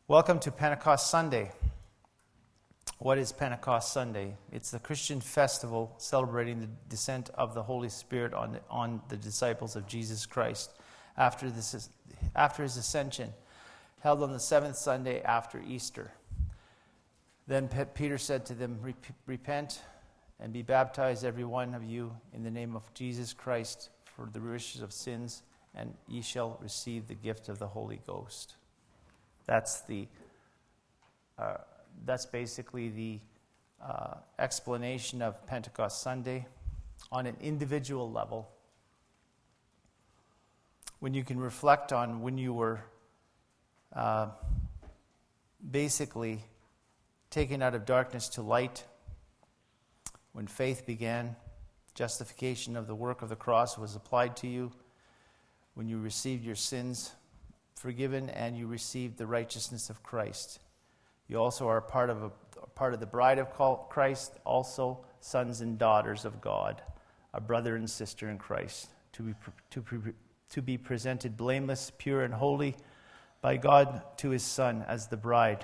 Welcome to Pentecost Sunday. What is Pentecost Sunday? It's the Christian festival celebrating the descent of the Holy Spirit on the disciples of Jesus Christ after his ascension, held on the seventh Sunday after Easter. Then Peter said to them, "Repent and be baptized, every one of you, in the name of Jesus Christ for the remission of sins, and ye shall receive the gift of the Holy Ghost." That's basically the explanation of Pentecost Sunday on an individual level. When you can reflect on when you were basically taken out of darkness to light, when faith began, justification of the work of the cross was applied to you, when you received your sins forgiven and you received the righteousness of Christ. You also are part of the bride of Christ, also sons and daughters of God, a brother and sister in Christ, to be presented blameless, pure, and holy by God to his Son as the bride.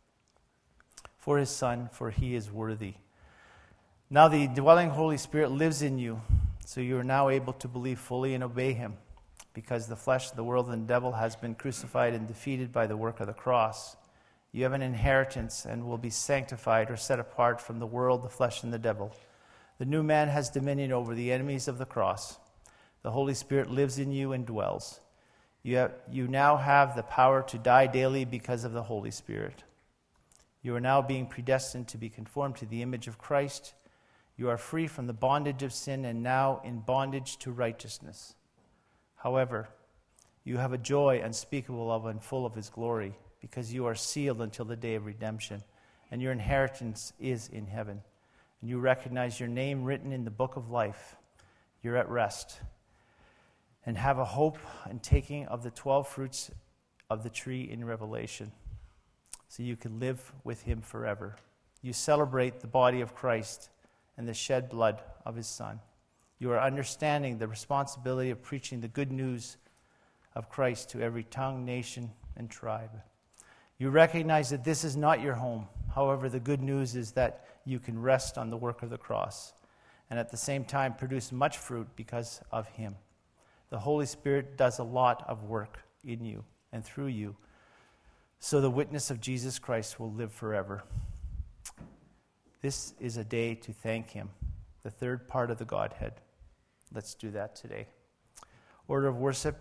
For his Son, for he is worthy. Now the indwelling Holy Spirit lives in you, so you are now able to believe fully and obey him, because the flesh, the world, and the devil has been crucified and defeated by the work of the cross. You have an inheritance and will be sanctified or set apart from the world, the flesh, and the devil. The new man has dominion over the enemies of the cross. The Holy Spirit lives in you and dwells. You now have the power to die daily because of the Holy Spirit. You are now being predestined to be conformed to the image of Christ. You are free from the bondage of sin and now in bondage to righteousness. However, you have a joy unspeakable of and full of his glory, because you are sealed until the day of redemption, and your inheritance is in heaven. And you recognize your name written in the book of life. You're at rest and have a hope in taking of the 12 fruits of the tree in Revelation, so you can live with him forever. You celebrate the body of Christ and the shed blood of his Son. You are understanding the responsibility of preaching the good news of Christ to every tongue, nation, and tribe. You recognize that this is not your home. However, the good news is that you can rest on the work of the cross and at the same time produce much fruit because of him. The Holy Spirit does a lot of work in you and through you, so the witness of Jesus Christ will live forever. This is a day to thank him, the third part of the Godhead. Let's do that today. Order of worship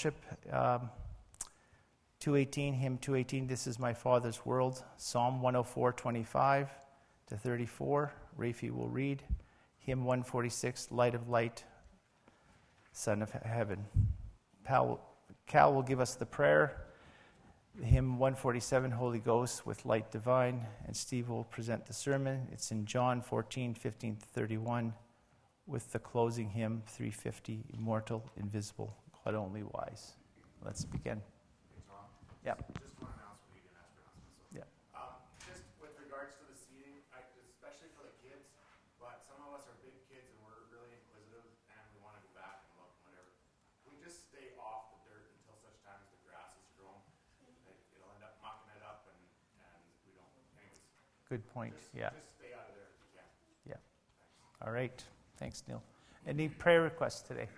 218, hymn 218, This Is My Father's World, Psalm 104, 25 to 34. Rafi will read. Hymn 146, Light of Light, Son of Heaven. Cal will give us the prayer. Hymn 147, Holy Ghost with Light Divine, and Steve will present the sermon. It's in John 14, 15 to 31, with the closing hymn 350, Immortal, Invisible, God Only Wise. Let's begin. Yeah. Just one announcement, you can ask for announcements. Yeah. Just with regards to the seating, especially for the kids, but some of us are big kids and we're really inquisitive and we want to go back and look and whatever. We just stay off the dirt until such time as the grass is grown. It'll end up mucking it up and we don't. Anyways. Good point. Just stay out of there if you can. Yeah. Thanks. All right. Thanks, Neil. Any prayer requests today?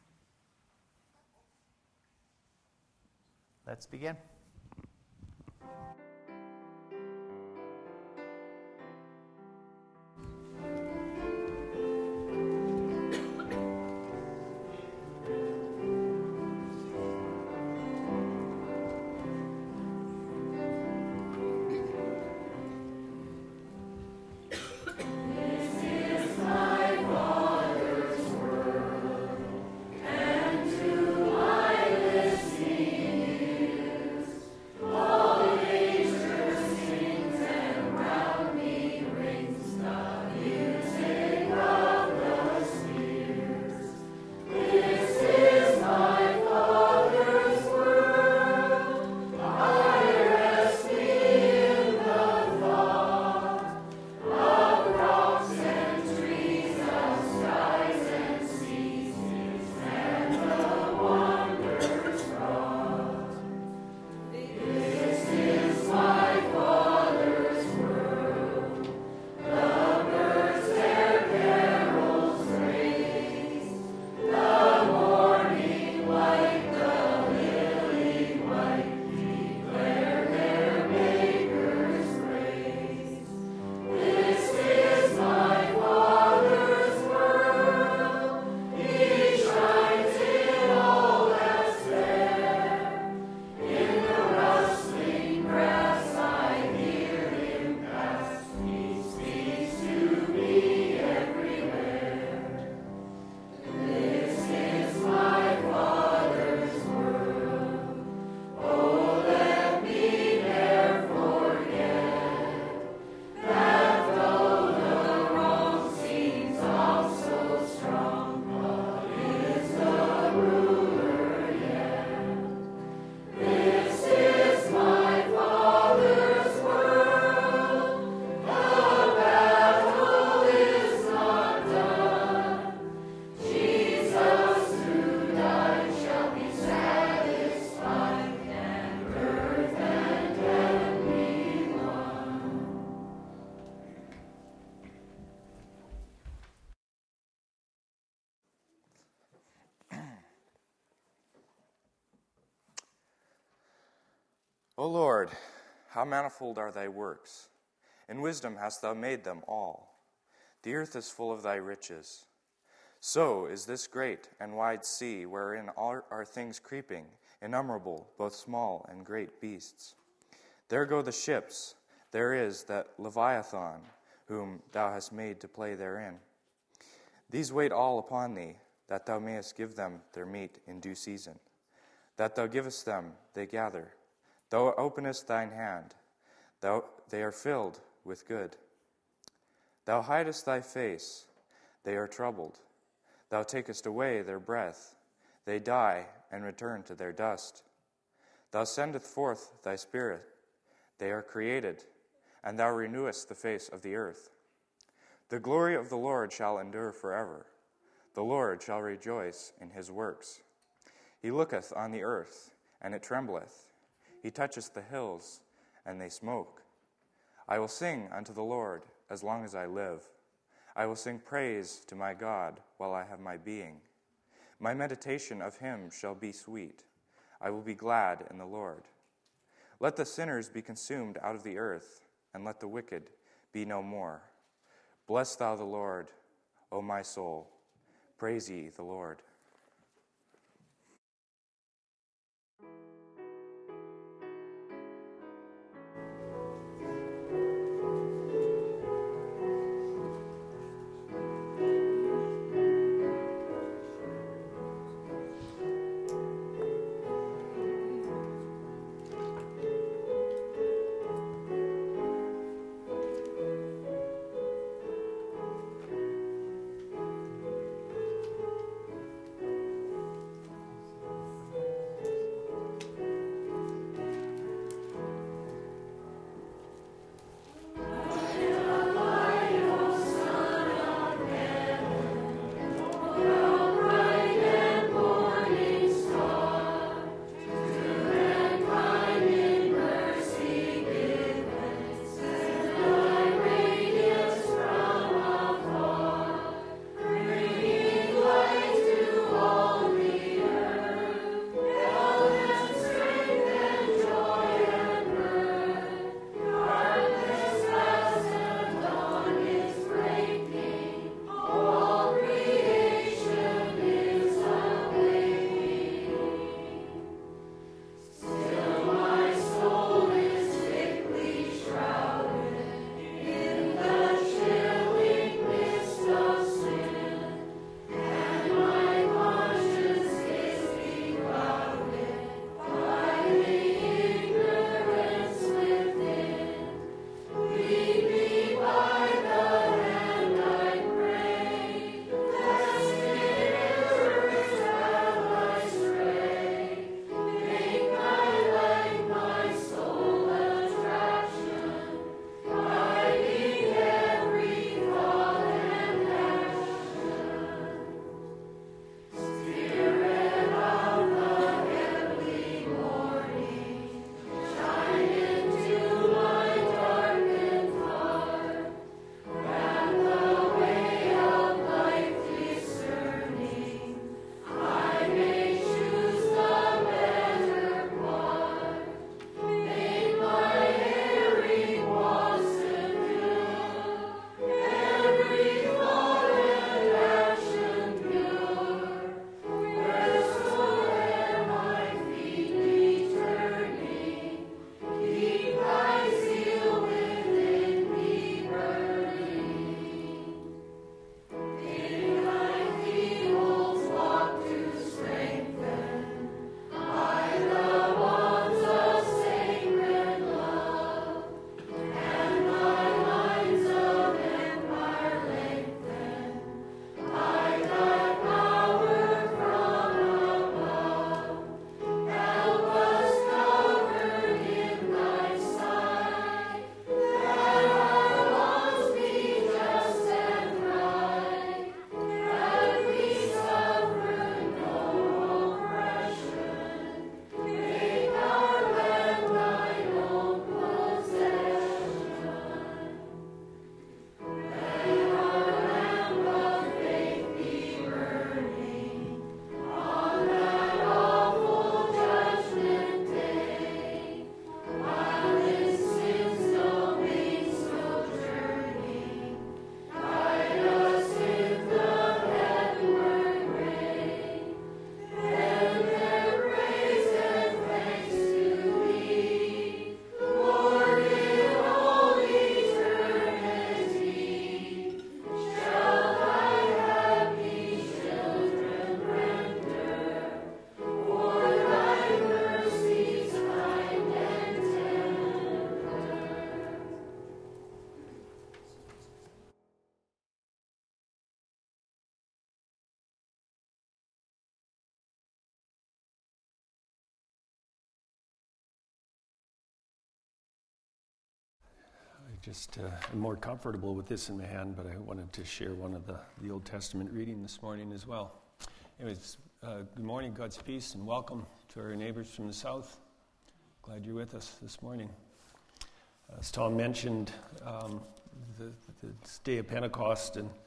Let's begin. O Lord, how manifold are thy works! In wisdom hast thou made them all. The earth is full of thy riches. So is this great and wide sea, wherein all are things creeping, innumerable, both small and great beasts. There go the ships, there is that Leviathan, whom thou hast made to play therein. These wait all upon thee, that thou mayest give them their meat in due season. That thou givest them, they gather. Thou openest thine hand, they are filled with good. Thou hidest thy face, they are troubled. Thou takest away their breath, they die and return to their dust. Thou sendest forth thy spirit, they are created, and thou renewest the face of the earth. The glory of the Lord shall endure forever. The Lord shall rejoice in his works. He looketh on the earth, and it trembleth. He toucheth the hills, and they smoke. I will sing unto the Lord as long as I live. I will sing praise to my God while I have my being. My meditation of him shall be sweet. I will be glad in the Lord. Let the sinners be consumed out of the earth, and let the wicked be no more. Bless thou the Lord, O my soul. Praise ye the Lord. I'm more comfortable with this in my hand, but I wanted to share one of the Old Testament reading this morning as well. Anyways, good morning, God's peace, and welcome to our neighbors from the south. Glad you're with us this morning. As Tom mentioned, the day of Pentecost, and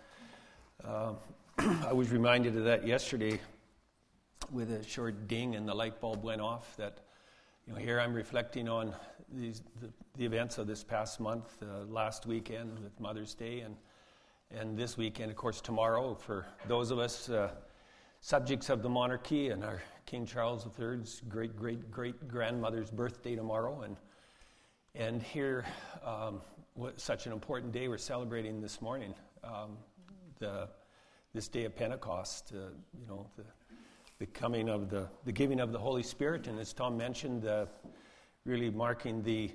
I was reminded of that yesterday with a short ding and the light bulb went off. That, here I'm reflecting on the events of this past month, last weekend with Mother's Day, and this weekend, of course, tomorrow, for those of us subjects of the monarchy, and our King Charles III's great-great-great-grandmother's birthday tomorrow. And here, such an important day we're celebrating this morning, this day of Pentecost, the coming of the giving of the Holy Spirit, and as Tom mentioned, really marking the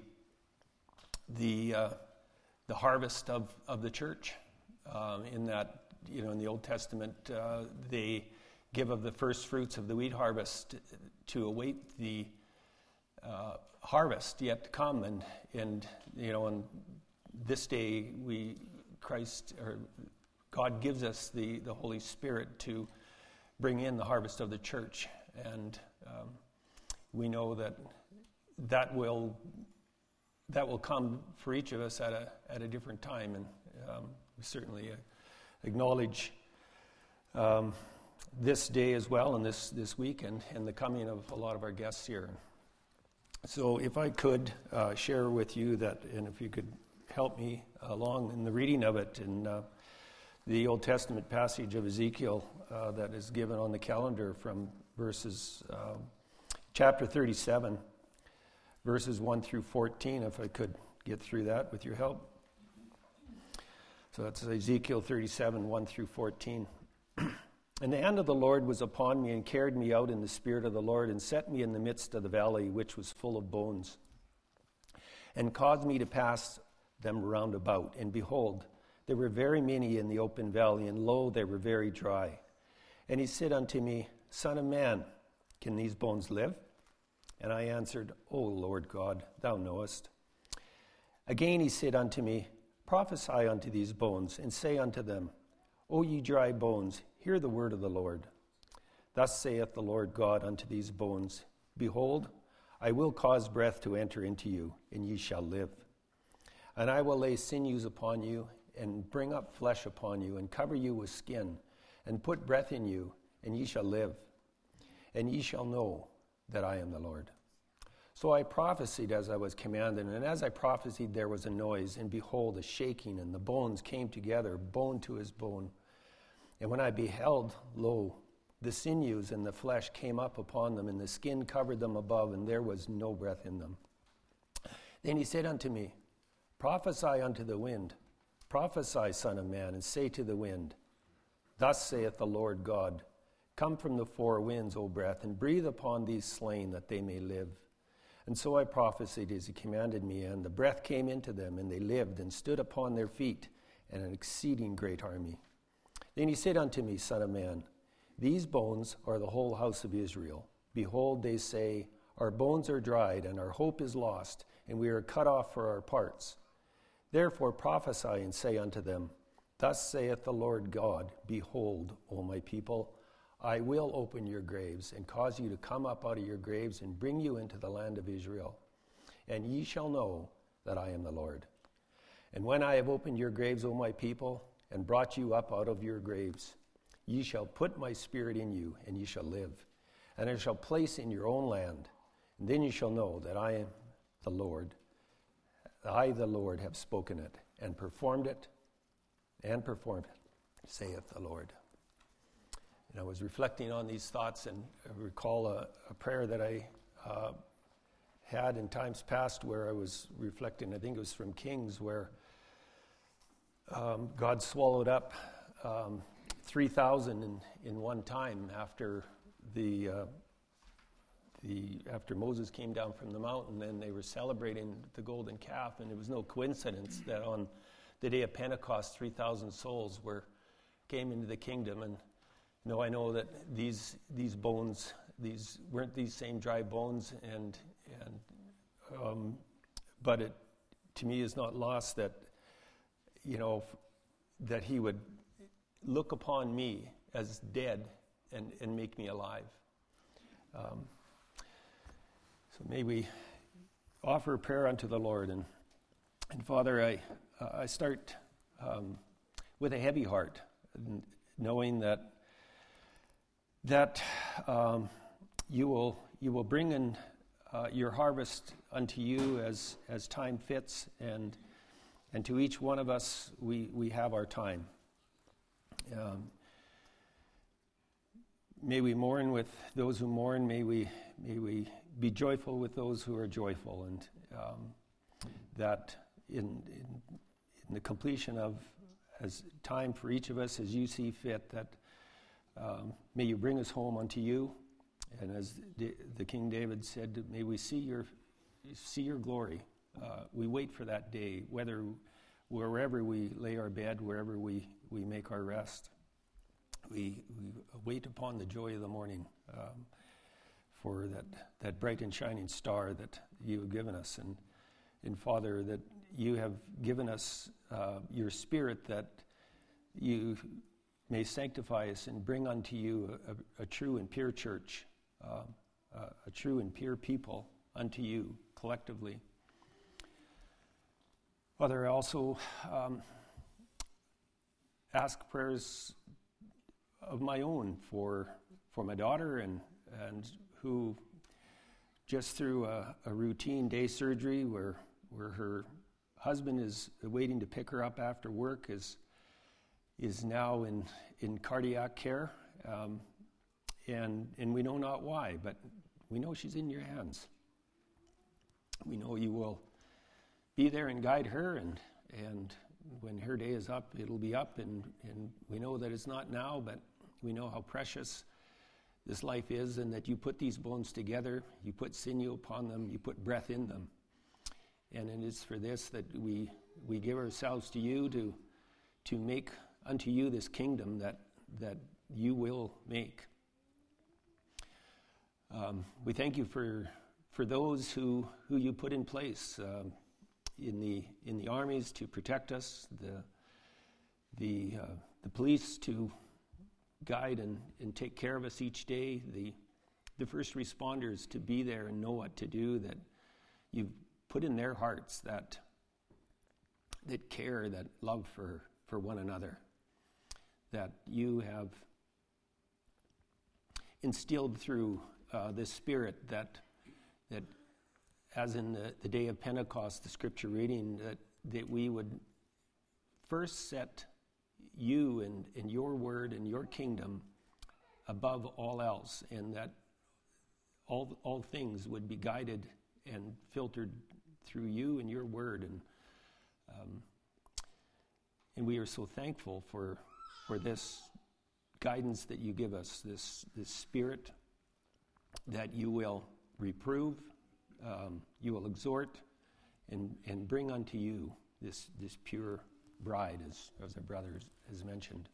harvest of the church. In that, in the Old Testament, they give of the first fruits of the wheat harvest to await the harvest yet to come, and on this day God gives us the Holy Spirit to bring in the harvest of the church, and we know that will come for each of us at a different time, and we certainly acknowledge this day as well, and this week, and the coming of a lot of our guests here. So if I could share with you that, and if you could help me along in the reading of it, in the Old Testament passage of Ezekiel that is given on the calendar from chapter 37, verses 1 through 14, if I could get through that with your help. So that's Ezekiel 37, 1 through 14. And the hand of the Lord was upon me, and carried me out in the spirit of the Lord, and set me in the midst of the valley, which was full of bones, and caused me to pass them round about. And behold, there were very many in the open valley, and lo, they were very dry. And he said unto me, Son of man, can these bones live? And I answered, O Lord God, thou knowest. Again he said unto me, Prophesy unto these bones, and say unto them, O ye dry bones, hear the word of the Lord. Thus saith the Lord God unto these bones, Behold, I will cause breath to enter into you, and ye shall live. And I will lay sinews upon you, and bring up flesh upon you, and cover you with skin, and put breath in you, and ye shall live. And ye shall know that I am the Lord. So I prophesied as I was commanded, and as I prophesied there was a noise, and behold, a shaking, and the bones came together, bone to his bone. And when I beheld, lo, the sinews and the flesh came up upon them, and the skin covered them above, and there was no breath in them. Then he said unto me, Prophesy unto the wind, prophesy, Son of man, and say to the wind, Thus saith the Lord God, Come from the four winds, O breath, and breathe upon these slain, that they may live. And so I prophesied as he commanded me, and the breath came into them, and they lived, and stood upon their feet, and an exceeding great army. Then he said unto me, Son of man, these bones are the whole house of Israel. Behold, they say, Our bones are dried, and our hope is lost, and we are cut off for our parts. Therefore prophesy and say unto them, Thus saith the Lord God, Behold, O my people, I will open your graves, and cause you to come up out of your graves, and bring you into the land of Israel. And ye shall know that I am the Lord. And when I have opened your graves, O my people, and brought you up out of your graves, ye shall put my spirit in you, and ye shall live. And I shall place in your own land. And then ye shall know that I am the Lord. I, the Lord, have spoken it, and performed it, saith the Lord. And I was reflecting on these thoughts, and I recall a prayer that I had in times past where I was reflecting. I think it was from Kings, where God swallowed up 3,000 in one time after after Moses came down from the mountain, and they were celebrating the golden calf. And it was no coincidence that on the day of Pentecost, 3,000 souls came into the kingdom. And I know that these bones, weren't these same dry bones, but it to me is not lost that, that he would look upon me as dead and make me alive. So may we offer a prayer unto the Lord. And Father, I start with a heavy heart, knowing that you will bring in your harvest unto you as time fits, and to each one of us we have our time. May we mourn with those who mourn. May we be joyful with those who are joyful, and that in the completion of as time for each of us as you see fit, that may you bring us home unto you, and as the King David said, may we see your glory. We wait for that day, wherever we lay our bed, wherever we make our rest. We wait upon the joy of the morning for that bright and shining star that you have given us. And Father, that you have given us your Spirit, that you may sanctify us and bring unto you a true and pure church, a true and pure people unto you collectively. Father, I also ask prayers of my own for my daughter, and who just through a routine day surgery where her husband is waiting to pick her up after work is now in cardiac care, and we know not why, but we know she's in your hands. We know you will be there and guide her, and when her day is up, it'll be up, and we know that it's not now, but we know how precious this life is, and that you put these bones together, you put sinew upon them, you put breath in them. And it is for this that we give ourselves to you to make unto you this kingdom that you will make. We thank you for those who you put in place in the armies to protect us, the police to guide and take care of us each day, the first responders to be there and know what to do, that you've put in their hearts that care, that love for one another, that you have instilled through this Spirit that as in the day of Pentecost, the scripture reading, that we would first set you and your word and your kingdom above all else, and that all things would be guided and filtered through you and your word, and we are so thankful for this guidance that you give us, this Spirit that you will reprove, you will exhort, and bring unto you this pure bride, as our brother has mentioned.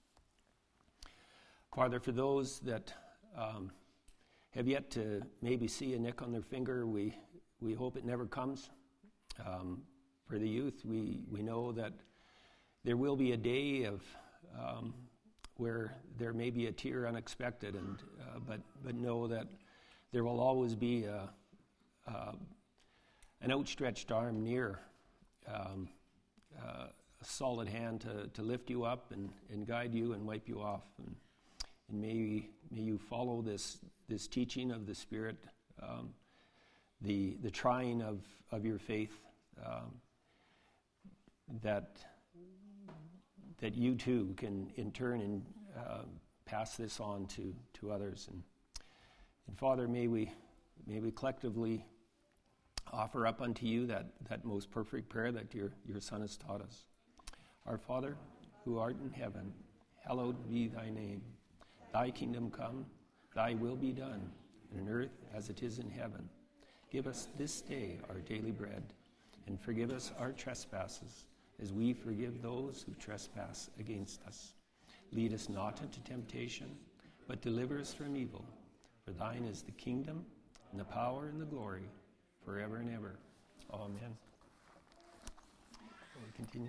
Father, for those that have yet to maybe see a nick on their finger, we hope it never comes. For the youth, we know that there will be a day of where there may be a tear unexpected, and but know that there will always be an outstretched arm near, a solid hand to lift you up and guide you and wipe you off. And may you follow this teaching of the Spirit, the trying of your faith, that you too can in turn and pass this on to others. And Father, may we collectively offer up unto you that most perfect prayer that your Son has taught us. Our Father, who art in heaven, hallowed be thy name. Thy kingdom come, thy will be done, on earth as it is in heaven. Give us this day our daily bread, and forgive us our trespasses, as we forgive those who trespass against us. Lead us not into temptation, but deliver us from evil. For thine is the kingdom, and the power, and the glory, forever and ever. Amen. continue.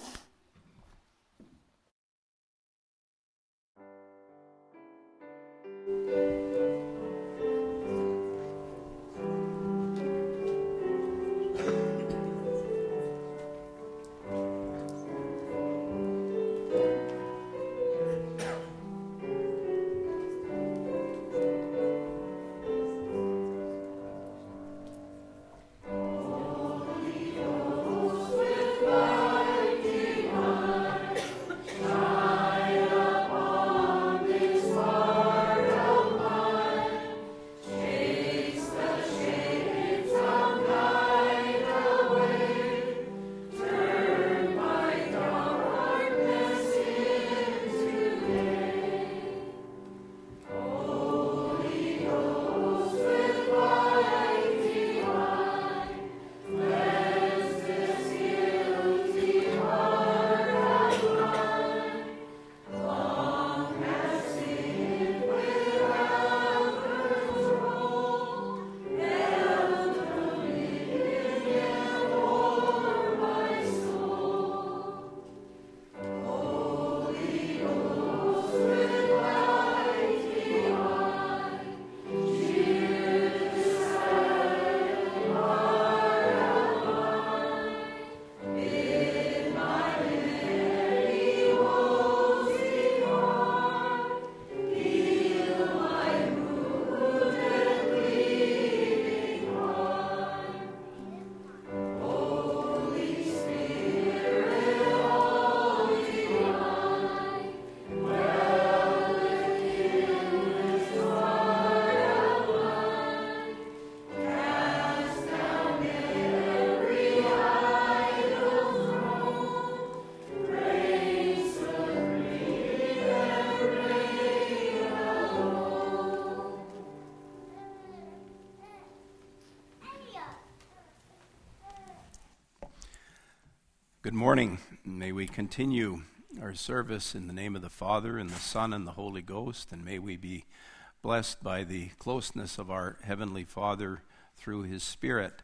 Good morning. May we continue our service in the name of the Father, and the Son, and the Holy Ghost, and may we be blessed by the closeness of our Heavenly Father through His Spirit.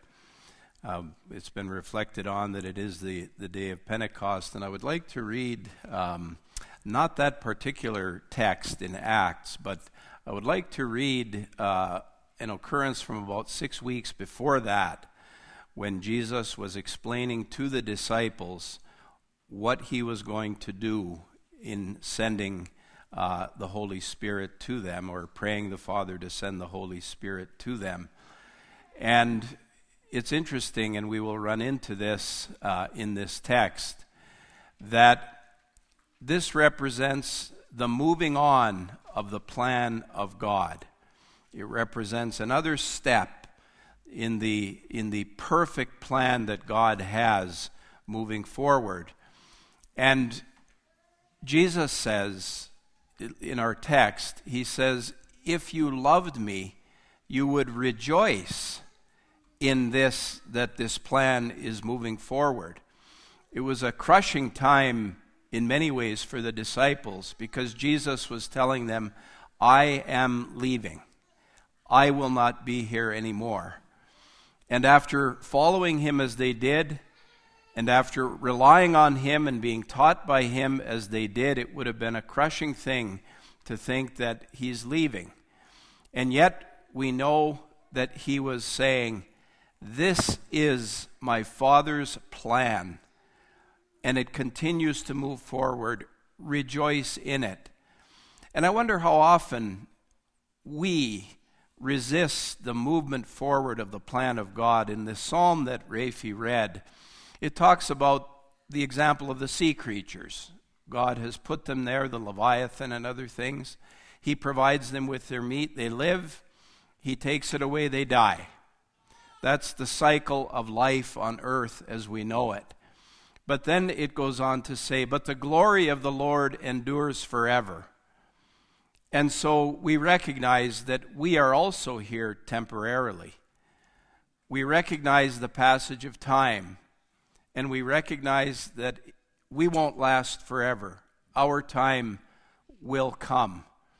It's been reflected on that it is the day of Pentecost, and I would like to read not that particular text in Acts, but I would like to read an occurrence from about 6 weeks before that, when Jesus was explaining to the disciples what he was going to do in sending the Holy Spirit to them, or praying the Father to send the Holy Spirit to them. And it's interesting, and we will run into this in this text, that this represents the moving on of the plan of God. It represents another step in the perfect plan that God has moving forward. And Jesus says in our text, he says, if you loved me, you would rejoice in this, that this plan is moving forward. It was a crushing time in many ways for the disciples, because Jesus was telling them, I am leaving. I will not be here anymore. And after following him as they did, and after relying on him and being taught by him as they did, it would have been a crushing thing to think that he's leaving. And yet we know that he was saying, this is my Father's plan, and it continues to move forward. Rejoice in it. And I wonder how often we resist the movement forward of the plan of God. In the psalm that Rafi read, it talks about the example of the sea creatures. God has put them there, the Leviathan and other things. He provides them with their meat, they live. He takes it away, they die. That's the cycle of life on earth as we know it. But then it goes on to say, but the glory of the Lord endures forever. And so we recognize that we are also here temporarily. We recognize the passage of time, and we recognize that we won't last forever. Our time will come.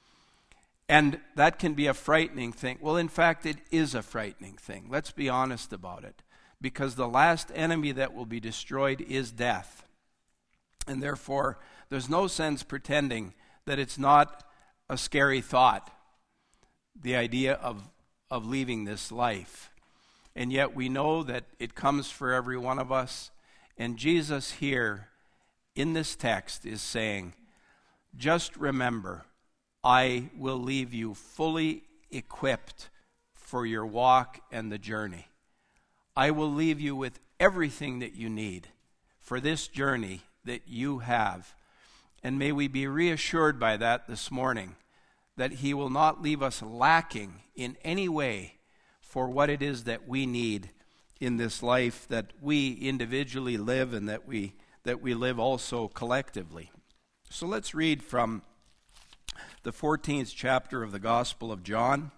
And that can be a frightening thing. Well, in fact, it is a frightening thing. Let's be honest about it. because the last enemy that will be destroyed is death. And therefore, there's no sense pretending that it's not a scary thought, the idea of leaving this life. And yet we know that it comes for every one of us. And Jesus here in this text is saying, just remember, I will leave you fully equipped for your walk and the journey. I will leave you with everything that you need for this journey that you have. And may we be reassured by that this morning, that he will not leave us lacking in any way for what it is that we need in this life that we individually live and that we live also collectively. So let's read from the 14th chapter of the Gospel of John.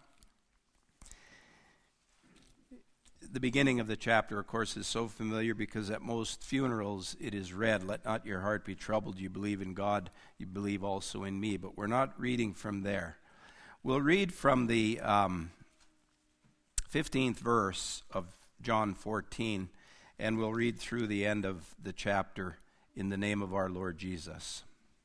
The beginning of the chapter, of course, is so familiar because at most funerals it is read, let not your heart be troubled, you believe in God, you believe also in me. But we're not reading from there. We'll read from the 15th verse of John 14, and we'll read through the end of the chapter in the name of our Lord Jesus.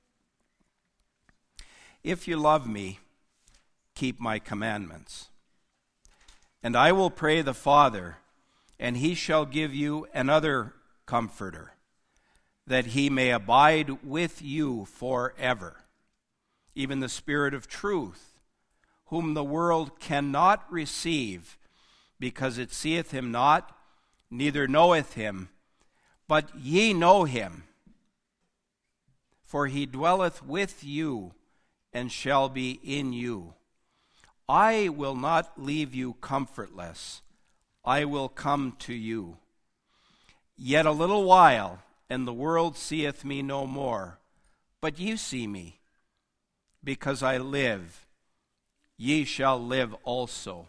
If you love me, keep my commandments. And I will pray the Father, and he shall give you another Comforter, that he may abide with you forever, even the Spirit of truth, whom the world cannot receive, because it seeth him not, neither knoweth him, but ye know him, for he dwelleth with you, and shall be in you. I will not leave you comfortless. I will come to you. Yet a little while, and the world seeth me no more. But ye see me. Because I live, ye shall live also.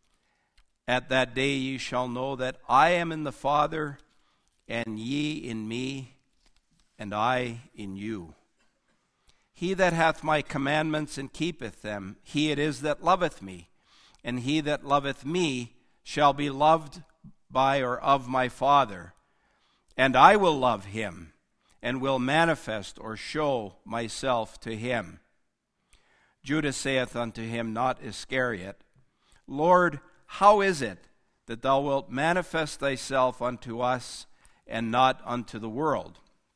At that day ye shall know that I am in the Father, and ye in me, and I in you. He that hath my commandments and keepeth them, he it is that loveth me. And he that loveth me shall be loved by or of my Father. And I will love him, and will manifest or show myself to him. Judas saith unto him, not Iscariot, Lord, how is it that thou wilt manifest thyself unto us, and not unto the world?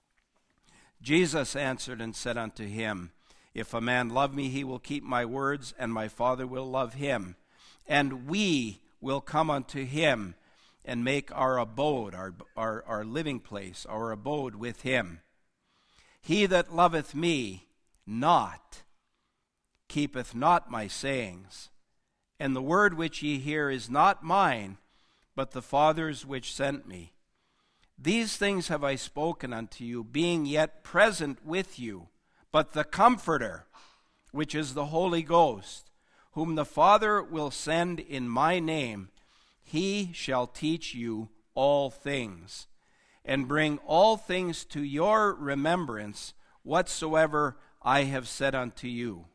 Jesus answered and said unto him, if a man love me, he will keep my words, and my Father will love him. And we will come unto him, and make our abode, our living place, our abode with him. He that loveth me not, keepeth not my sayings. And the word which ye hear is not mine, but the Father's which sent me. These things have I spoken unto you, being yet present with you. But the Comforter, which is the Holy Ghost, whom the Father will send in my name, he shall teach you all things, and bring all things to your remembrance, whatsoever I have said unto you.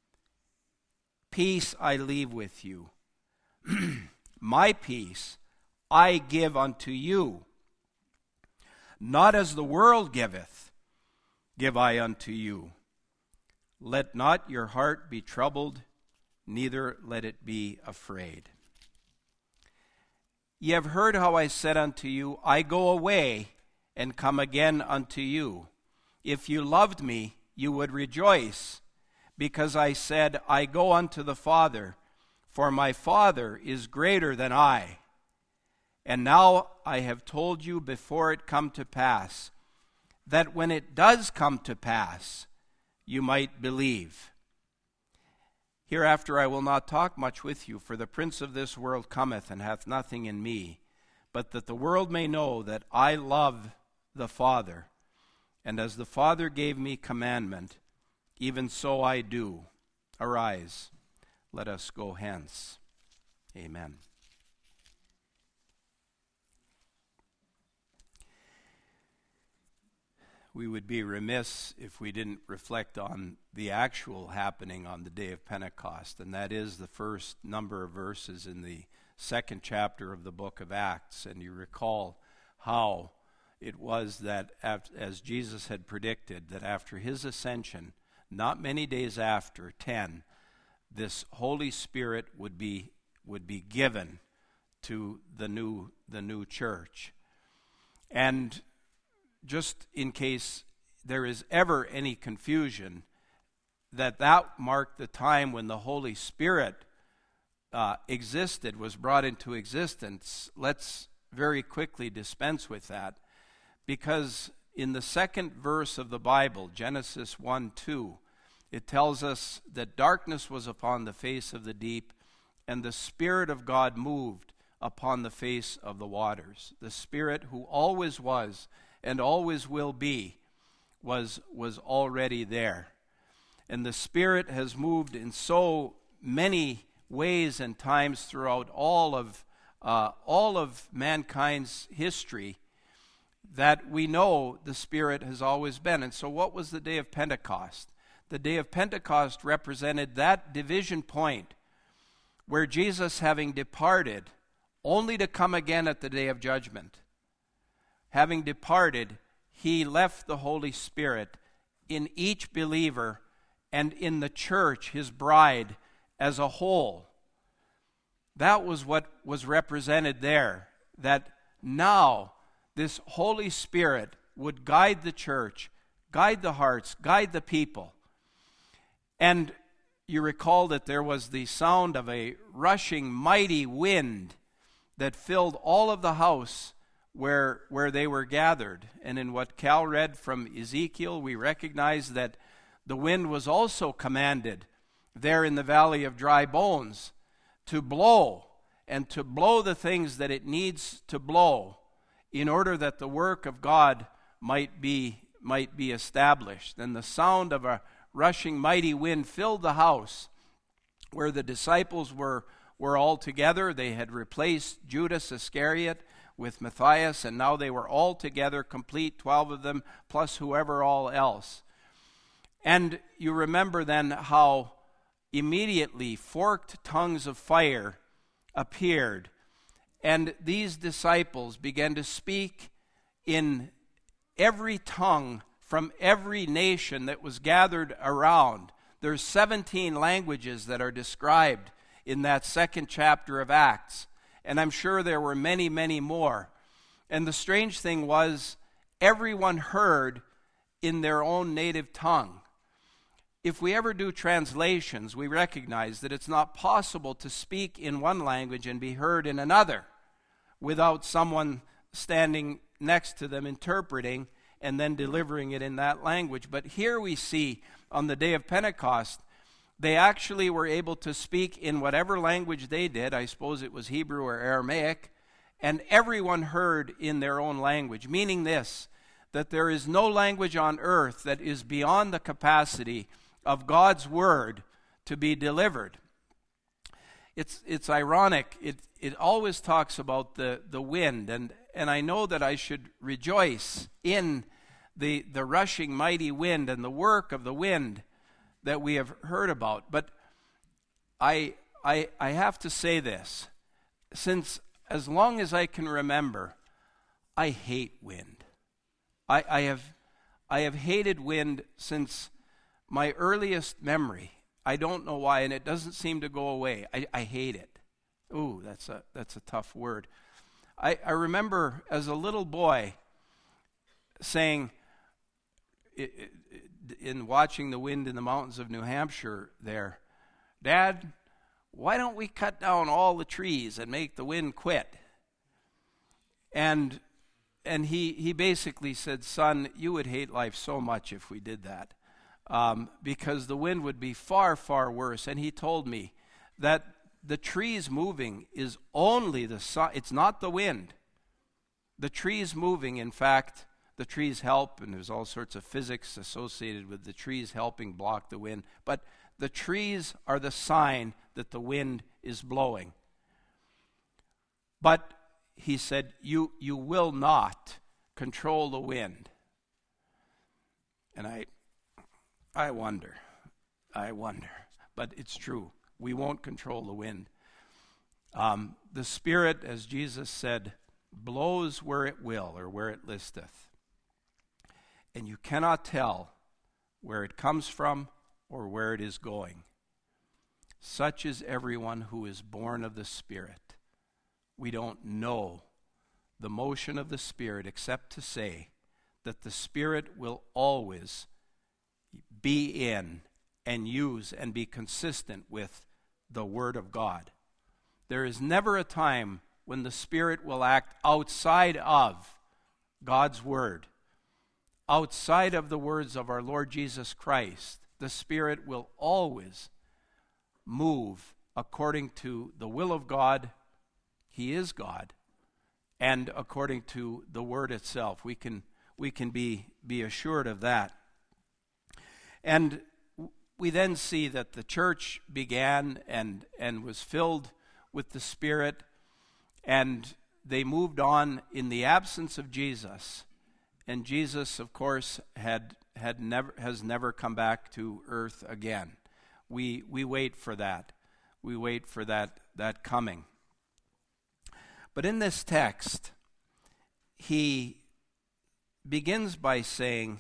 Peace I leave with you. My peace I give unto you. Not as the world giveth, give I unto you. Let not your heart be troubled, neither let it be afraid. Ye have heard how I said unto you, I go away and come again unto you. If you loved me, you would rejoice, because I said, I go unto the Father, for my Father is greater than I. And now I have told you before it come to pass, that when it does come to pass, you might believe. Hereafter I will not talk much with you, for the prince of this world cometh and hath nothing in me, but that the world may know that I love the Father. And as the Father gave me commandment, even so I do. Arise, let us go hence. Amen. we would be remiss if we didn't reflect on the actual happening on the day of Pentecost, and that is the first number of verses in the second chapter of the book of Acts. And you recall how it was that, as Jesus had predicted, that after his ascension, not many days after, 10, this Holy Spirit would be given to the new church. And just in case there is ever any confusion, that marked the time when the Holy Spirit was brought into existence. Let's very quickly dispense with that, because in the second verse of the Bible, Genesis 1:2, it tells us that darkness was upon the face of the deep, and the Spirit of God moved upon the face of the waters. The Spirit who always was and always will be was already there. And the Spirit has moved in so many ways and times throughout all of mankind's history that we know the Spirit has always been. And so what was the day of Pentecost? The day of Pentecost represented that division point where Jesus, having departed, only to come again at the day of judgment, having departed, he left the Holy Spirit in each believer and in the church, his bride, as a whole. That was what was represented there, that now this Holy Spirit would guide the church, guide the hearts, guide the people. And you recall that there was the sound of a rushing mighty wind that filled all of the house where they were gathered. And in what Cal read from Ezekiel, we recognize that the wind was also commanded there in the valley of dry bones to blow, and to blow the things that it needs to blow in order that the work of God might be established. And the sound of a rushing mighty wind filled the house where the disciples were all together. They had replaced Judas Iscariot with Matthias, and now they were all together, complete, 12 of them, plus whoever all else. And you remember then how immediately forked tongues of fire appeared, and these disciples began to speak in every tongue from every nation that was gathered around. There's 17 languages that are described in that second chapter of Acts, and I'm sure there were many, many more. And the strange thing was, everyone heard in their own native tongue. If we ever do translations, we recognize that it's not possible to speak in one language and be heard in another without someone standing next to them interpreting and then delivering it in that language. But here we see on the day of Pentecost, they actually were able to speak in whatever language they did. I suppose it was Hebrew or Aramaic, and everyone heard in their own language, meaning this, that there is no language on earth that is beyond the capacity of God's word to be delivered. It's ironic. It always talks about the wind, and I know that I should rejoice in the rushing mighty wind and the work of the wind that we have heard about. But I have to say this, since as long as I can remember, I hate wind. I have hated wind since my earliest memory. I don't know why, and it doesn't seem to go away. I hate it. Ooh, that's a tough word. I remember as a little boy saying, in watching the wind in the mountains of New Hampshire there, Dad, why don't we cut down all the trees and make the wind quit? And he basically said, son, you would hate life so much if we did that. Because the wind would be far, far worse. And he told me that the trees moving is only the sun. It's not the wind. The trees moving, in fact, the trees help, and there's all sorts of physics associated with the trees helping block the wind. But the trees are the sign that the wind is blowing. But he said, you will not control the wind. And I wonder. But it's true. We won't control the wind. The Spirit, as Jesus said, blows where it will or where it listeth. And you cannot tell where it comes from or where it is going. Such is everyone who is born of the Spirit. We don't know the motion of the Spirit except to say that the Spirit will always be in and use and be consistent with the Word of God. There is never a time when the Spirit will act outside of God's Word, outside of the words of our Lord Jesus Christ. The Spirit will always move according to the will of God. He is God. And according to the Word itself. We can be assured of that. And we then see that the church began and was filled with the Spirit, and they moved on in the absence of Jesus. And Jesus, of course, has never come back to earth again. We wait for that. We wait for that coming. But in this text, he begins by saying,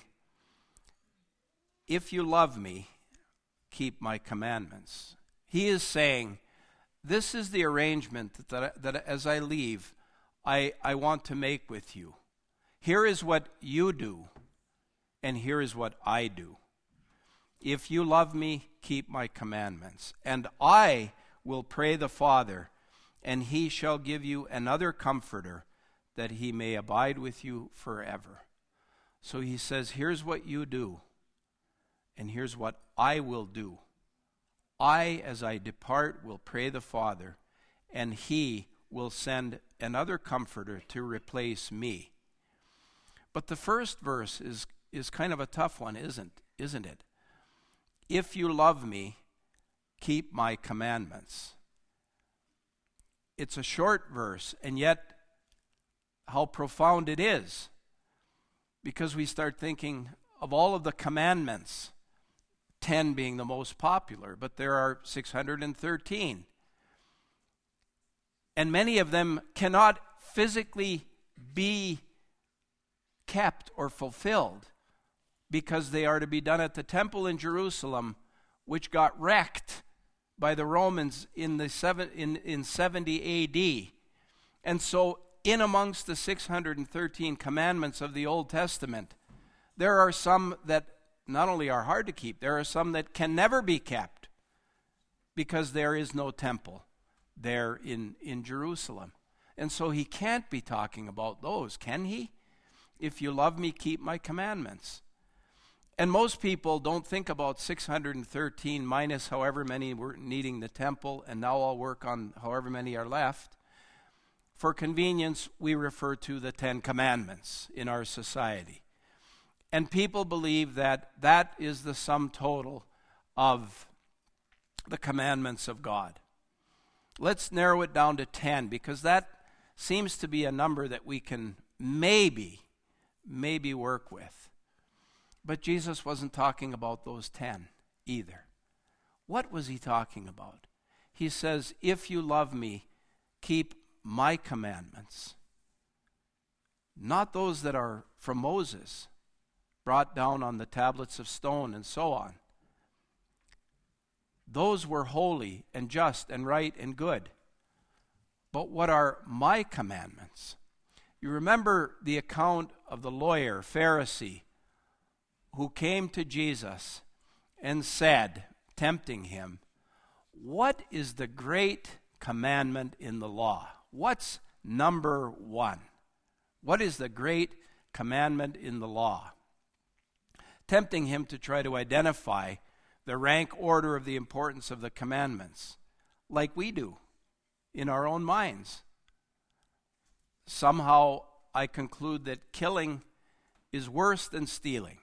if you love me, keep my commandments. He is saying, this is the arrangement that as I leave, I want to make with you. Here is what you do, and here is what I do. If you love me, keep my commandments. And I will pray the Father, and he shall give you another comforter, that he may abide with you forever. So he says, here's what you do, and here's what I will do. I, as I depart, will pray the Father, and he will send another comforter to replace me. But the first verse is kind of a tough one, isn't it? If you love me, keep my commandments. It's a short verse, and yet how profound it is. Because we start thinking of all of the commandments, 10 being the most popular, but there are 613. And many of them cannot physically be kept or fulfilled because they are to be done at the temple in Jerusalem, which got wrecked by the Romans in 70 AD. And so in amongst the 613 commandments of the Old Testament, there are some that not only are hard to keep, there are some that can never be kept because there is no temple there in Jerusalem. And so he can't be talking about those, can he? If you love me, keep my commandments. And most people don't think about 613 minus however many were needing the temple, and now I'll work on however many are left. For convenience, we refer to the 10 Commandments in our society. And people believe that that is the sum total of the commandments of God. Let's narrow it down to 10, because that seems to be a number that we can maybe work with. But Jesus wasn't talking about those 10 either. What was he talking about? He says, if you love me, keep my commandments. Not those that are from Moses, brought down on the tablets of stone and so on. Those were holy and just and right and good. But what are my commandments? You remember the account of the lawyer, Pharisee, who came to Jesus and said, tempting him, what is the great commandment in the law? What's number one? What is the great commandment in the law? Tempting him to try to identify the rank order of the importance of the commandments, like we do in our own minds. Somehow I conclude that killing is worse than stealing.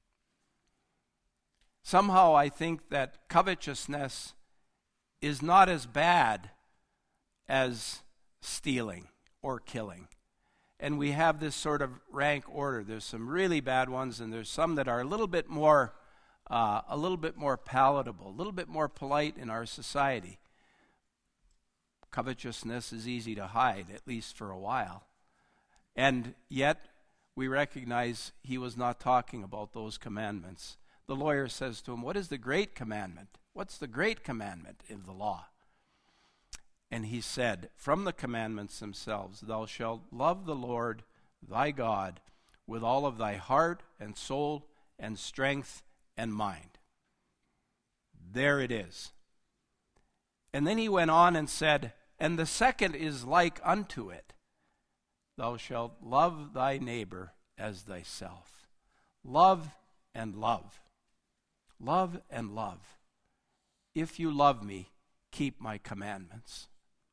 Somehow I think that covetousness is not as bad as stealing or killing. and we have this sort of rank order. There's some really bad ones, and there's some that are a little bit more palatable, a little bit more polite in our society. Covetousness is easy to hide, at least for a while. And yet, we recognize he was not talking about those commandments. The lawyer says to him, "What is the great commandment? What's the great commandment in the law?" And he said, from the commandments themselves, "Thou shalt love the Lord thy God with all of thy heart and soul and strength and mind." There it is. And then he went on and said, "And the second is like unto it. Thou shalt love thy neighbor as thyself." Love and love. Love and love. If you love me, keep my commandments.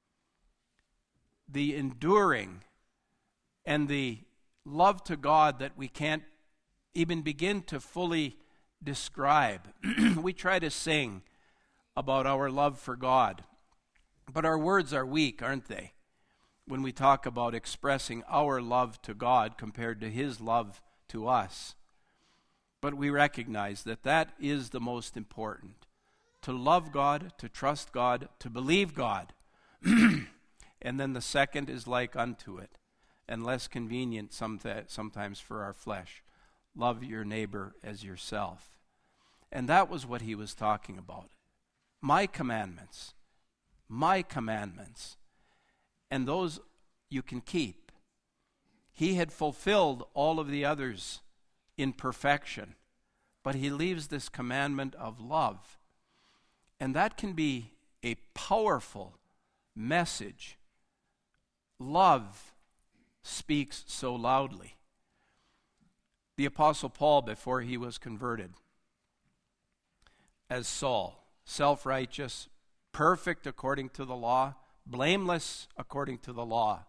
The enduring and the love to God that we can't even begin to fully describe. We try to sing about our love for God, but our words are weak, aren't they? When we talk about expressing our love to God compared to his love to us. But we recognize that that is the most important. To love God, to trust God, to believe God. And then the second is like unto it, and less convenient sometimes for our flesh. Love your neighbor as yourself. And that was what he was talking about. My commandments. My commandments. And those you can keep. He had fulfilled all of the others in perfection, but he leaves this commandment of love. And that can be a powerful message. Love speaks so loudly. The Apostle Paul, before he was converted, as Saul, self-righteous, perfect according to the law, blameless according to the law,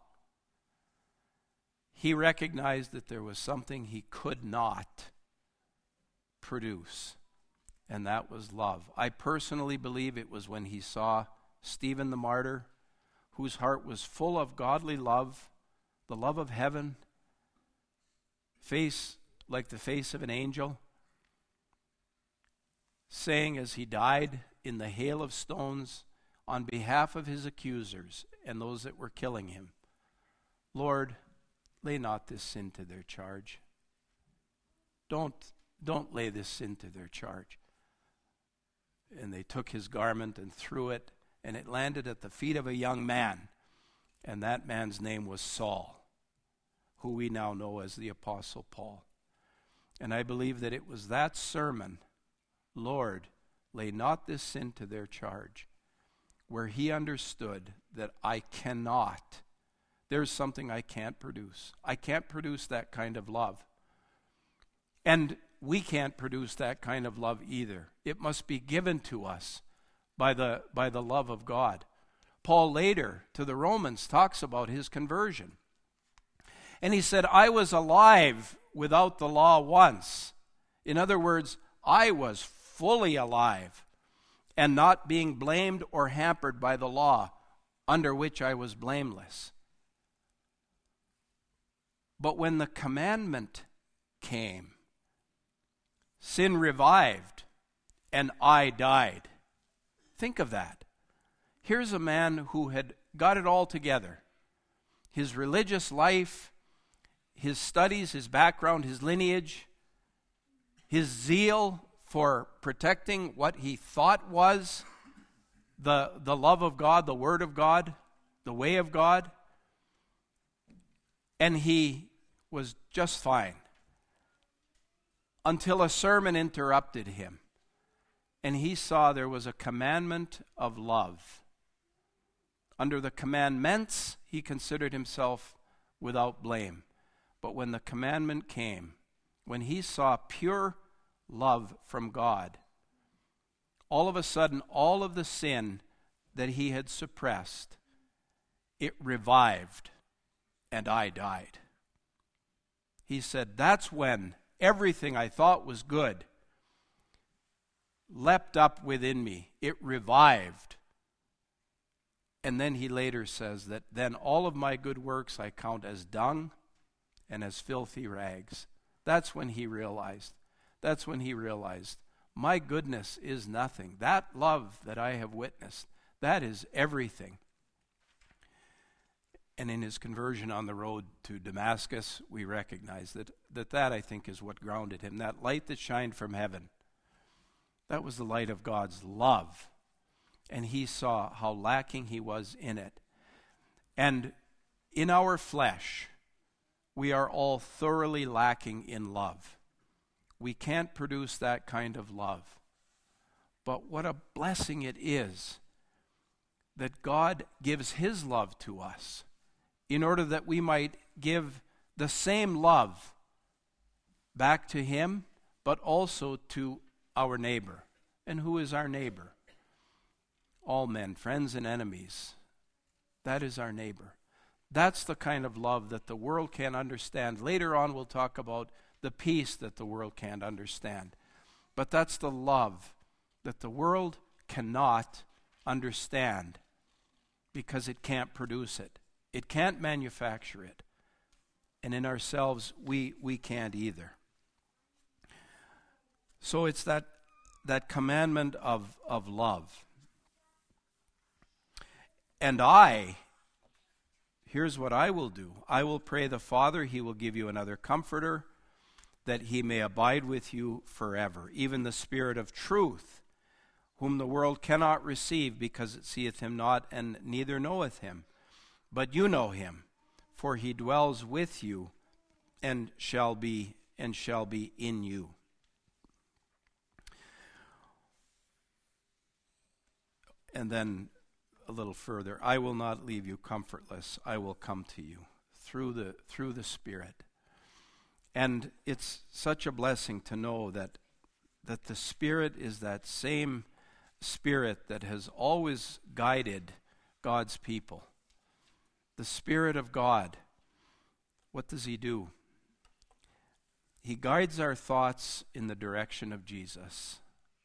he recognized that there was something he could not produce, and that was love. I personally believe it was when he saw Stephen the martyr, whose heart was full of godly love, the love of heaven, face like the face of an angel, saying as he died in the hail of stones on behalf of his accusers and those that were killing him, "Lord, lay not this sin to their charge." Don't lay this sin to their charge. And they took his garment and threw it, and it landed at the feet of a young man, and that man's name was Saul, who we now know as the Apostle Paul. And I believe that it was that sermon, "Lord, lay not this sin to their charge," where he understood that there's something I can't produce. I can't produce that kind of love. And we can't produce that kind of love either. It must be given to us by the love of God. Paul later to the Romans talks about his conversion. And he said, "I was alive without the law once." In other words, I was fully alive and not being blamed or hampered by the law, under which I was blameless. But when the commandment came, sin revived and I died. Think of that. Here's a man who had got it all together. His religious life, his studies, his background, his lineage, his zeal for protecting what he thought was the love of God, the Word of God, the way of God. And he was just fine until a sermon interrupted him. And he saw there was a commandment of love. Under the commandments, he considered himself without blame. But when the commandment came, when he saw pure love from God, all of a sudden, all of the sin that he had suppressed, it revived, and I died. He said, that's when everything I thought was good leapt up within me. It revived. And then he later says that then all of my good works I count as dung and as filthy rags. That's when he realized. That's when he realized, my goodness is nothing. That love that I have witnessed, that is everything. And in his conversion on the road to Damascus, we recognize that I think is what grounded him. That light that shined from heaven, that was the light of God's love. And he saw how lacking he was in it. And in our flesh, we are all thoroughly lacking in love. We can't produce that kind of love. But what a blessing it is that God gives his love to us in order that we might give the same love back to him, but also to our neighbor. And who is our neighbor? All men, friends and enemies. That is our neighbor. That's the kind of love that the world can't understand. Later on we'll talk about the peace that the world can't understand. But that's the love that the world cannot understand because it can't produce it. It can't manufacture it. And in ourselves, we can't either. So it's that commandment of love. And here's what I will do. I will pray the Father, he will give you another comforter, that he may abide with you forever, even the Spirit of truth, whom the world cannot receive, because it seeth him not, and neither knoweth him. But you know him, for he dwells with you, and shall be in you. And then a little further, I will not leave you comfortless. I will come to you through the Spirit. And it's such a blessing to know that the Spirit is that same Spirit that has always guided God's people. The Spirit of God, what does he do? He guides our thoughts in the direction of Jesus.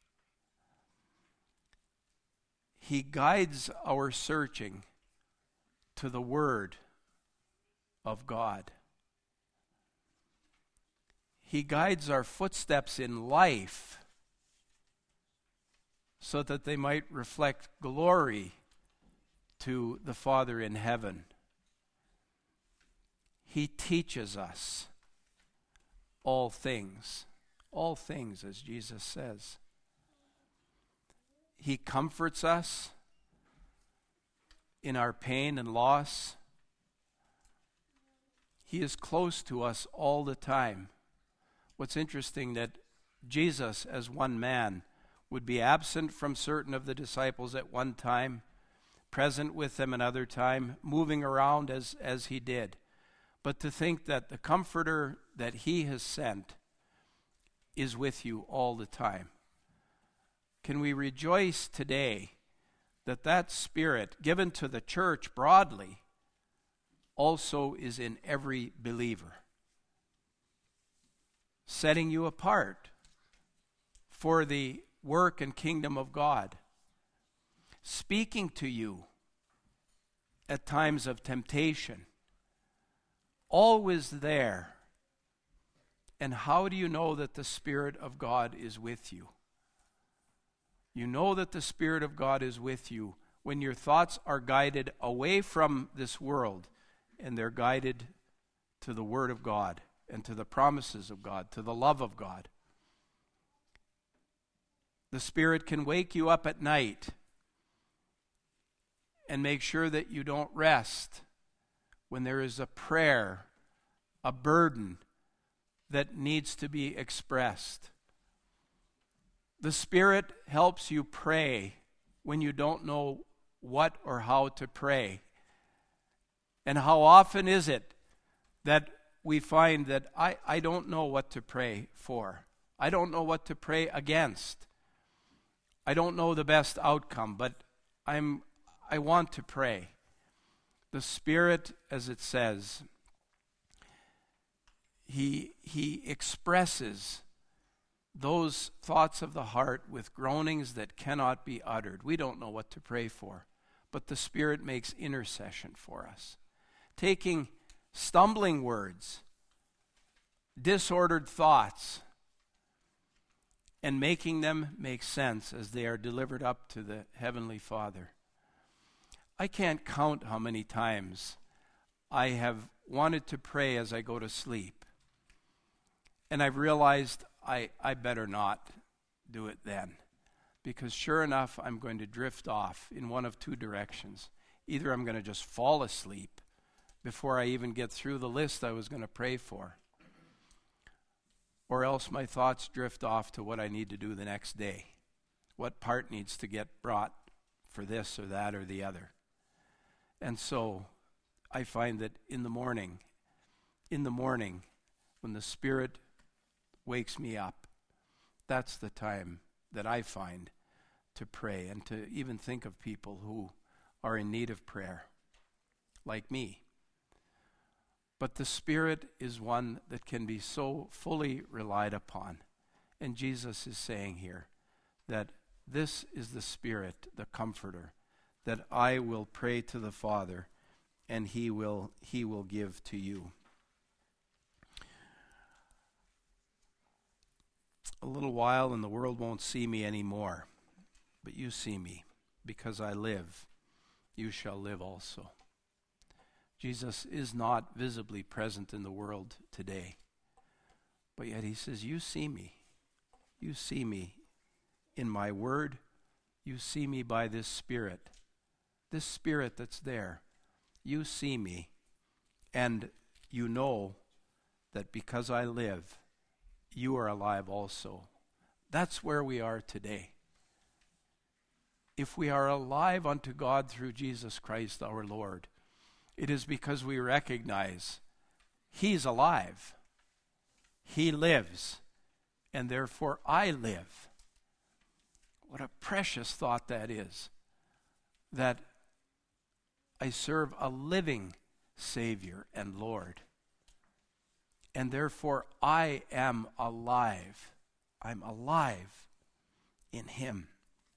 He guides our searching to the Word of God. He guides our footsteps in life so that they might reflect glory to the Father in heaven. He teaches us all things, as Jesus says. He comforts us in our pain and loss. He is close to us all the time. What's interesting that Jesus, as one man, would be absent from certain of the disciples at one time, present with them another time, moving around as he did. But to think that the Comforter that he has sent is with you all the time. Can we rejoice today that that Spirit given to the church broadly also is in every believer, setting you apart for the work and kingdom of God, speaking to you at times of temptation, always there. And how do you know that the Spirit of God is with you? You know that the Spirit of God is with you when your thoughts are guided away from this world and they're guided to the Word of God and to the promises of God, to the love of God. The Spirit can wake you up at night and make sure that you don't rest when there is a prayer, a burden that needs to be expressed. The Spirit helps you pray when you don't know what or how to pray. And how often is it that we find that I don't know what to pray for? I don't know what to pray against. I don't know the best outcome, but I want to pray. The Spirit, as it says, He expresses those thoughts of the heart with groanings that cannot be uttered. We don't know what to pray for, but the Spirit makes intercession for us, taking stumbling words disordered thoughts and making them make sense as they are delivered up to the Heavenly Father. I can't count how many times I have wanted to pray as I go to sleep, and I've realized I better not do it then, because sure enough, I'm going to drift off in one of two directions. Either I'm going to just fall asleep before I even get through the list I was going to pray for, or else my thoughts drift off to what I need to do the next day. What part needs to get brought for this or that or the other. And so I find that in the morning, when the Spirit wakes me up, that's the time that I find to pray and to even think of people who are in need of prayer, like me. But the Spirit is one that can be so fully relied upon. And Jesus is saying here that this is the Spirit, the Comforter, that I will pray to the Father, and He will give to you. A little while and the world won't see me anymore, but you see me. Because I live, you shall live also. Jesus is not visibly present in the world today, but yet He says, you see me. You see me in my word. You see me by this Spirit that's there. You see me, and you know that because I live, you are alive also. That's where we are today. If we are alive unto God through Jesus Christ our Lord, it is because we recognize He's alive. He lives, and therefore I live. What a precious thought that is, that I serve a living Savior and Lord, and therefore I am alive. I'm alive in Him.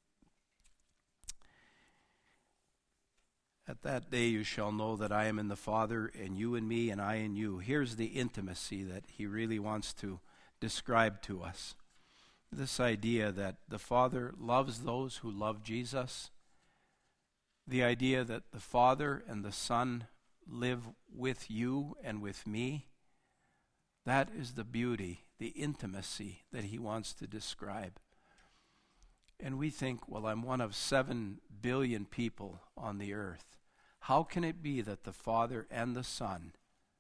At that day you shall know that I am in the Father, and you in me, and I in you. Here's the intimacy that He really wants to describe to us. This idea that the Father loves those who love Jesus. The idea that the Father and the Son live with you and with me. That is the beauty, the intimacy that He wants to describe. And we think, well, I'm one of 7 billion people on the earth. How can it be that the Father and the Son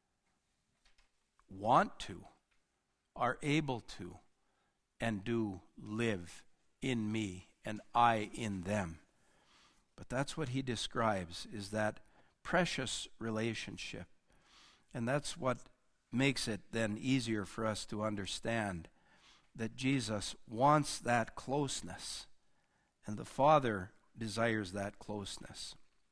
want to, are able to, and do live in me and I in them? But that's what He describes, is that precious relationship. And that's what makes it then easier for us to understand that Jesus wants that closeness, and the Father desires that closeness.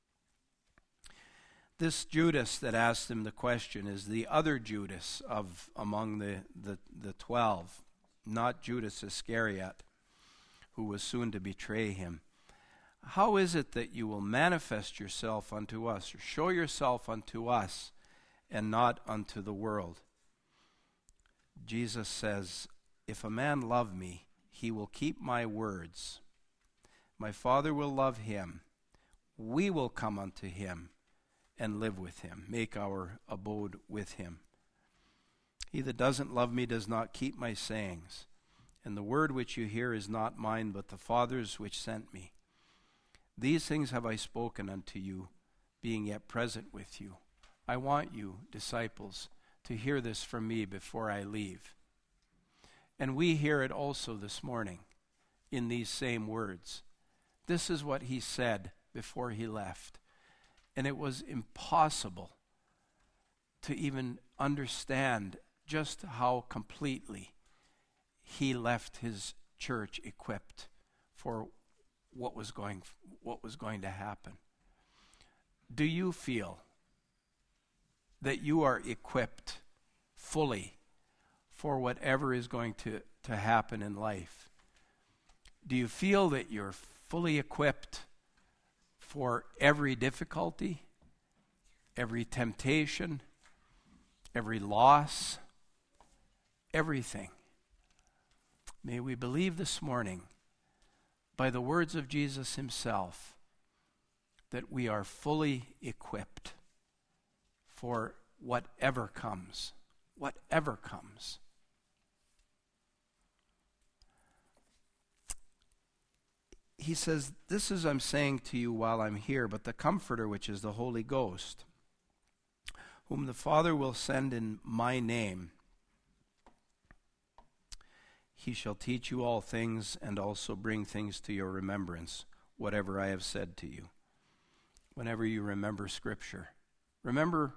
This Judas that asked Him the question is the other Judas of among the 12, not Judas Iscariot, who was soon to betray Him. How is it that you will manifest yourself unto us, or show yourself unto us, and not unto the world? Jesus says, if a man love me, he will keep my words. My Father will love him. We will come unto him and live with him, make our abode with him. He that doesn't love me does not keep my sayings. And the word which you hear is not mine, but the Father's which sent me. These things have I spoken unto you, being yet present with you. I want you, disciples, to hear this from me before I leave. And we hear it also this morning in these same words. This is what He said before He left. And it was impossible to even understand just how completely He left His church equipped for what was going to happen. Do you feel that you are equipped fully for whatever is going to happen in life? Do you feel that you're fully equipped for every difficulty, every temptation, every loss, everything. May we believe this morning, by the words of Jesus himself, that we are fully equipped for whatever comes. Whatever comes. He says, this is I'm saying to you while I'm here, but the Comforter, which is the Holy Ghost, whom the Father will send in my name, he shall teach you all things and also bring things to your remembrance, whatever I have said to you. Whenever you remember Scripture, remember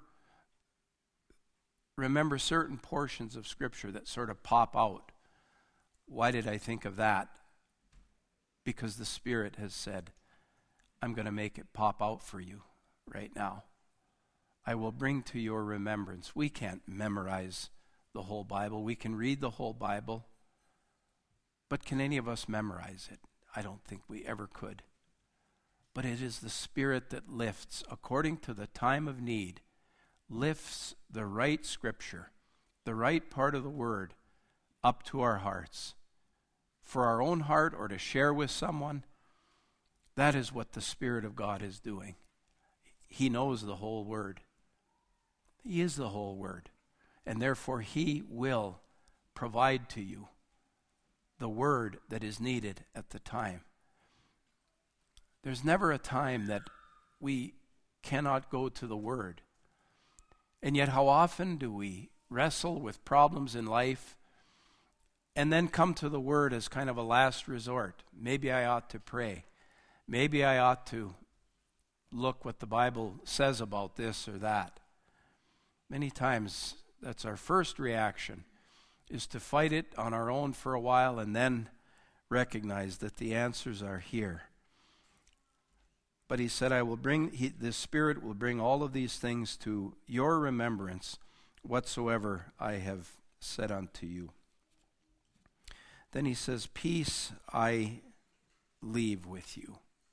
certain portions of Scripture that sort of pop out. Why did I think of that? Because the Spirit has said, I'm going to make it pop out for you right now. I will bring to your remembrance. We can't memorize the whole Bible. We can read the whole Bible. But can any of us memorize it? I don't think we ever could. But it is the Spirit that lifts, according to the time of need, lifts the right Scripture, the right part of the Word, up to our hearts. For our own heart or to share with someone, that is what the Spirit of God is doing. He knows the whole Word. He is the whole Word. And therefore He will provide to you the Word that is needed at the time. There's never a time that we cannot go to the Word. And yet how often do we wrestle with problems in life and then come to the Word as kind of a last resort? Maybe I ought to pray. Maybe I ought to look what the Bible says about this or that. Many times that's our first reaction, is to fight it on our own for a while and then recognize that the answers are here. But he said, the Spirit will bring all of these things to your remembrance, whatsoever I have said unto you. Then he says, peace I leave with you.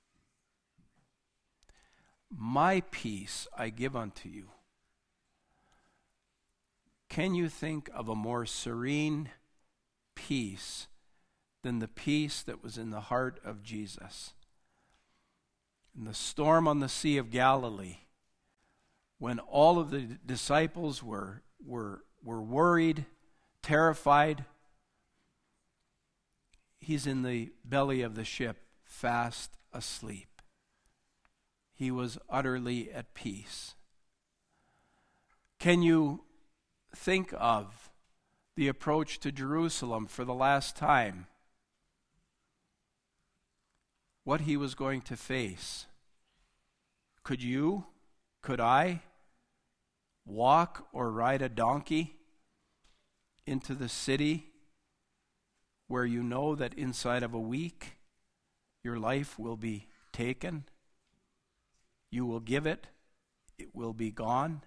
My peace I give unto you. Can you think of a more serene peace than the peace that was in the heart of Jesus? In the storm on the Sea of Galilee, when all of the disciples were worried, terrified, he's in the belly of the ship, fast asleep. He was utterly at peace. Can you think of the approach to Jerusalem for the last time? What he was going to face? Could I walk or ride a donkey into the city where you know that inside of a week your life will be taken? You will give it. It will be gone.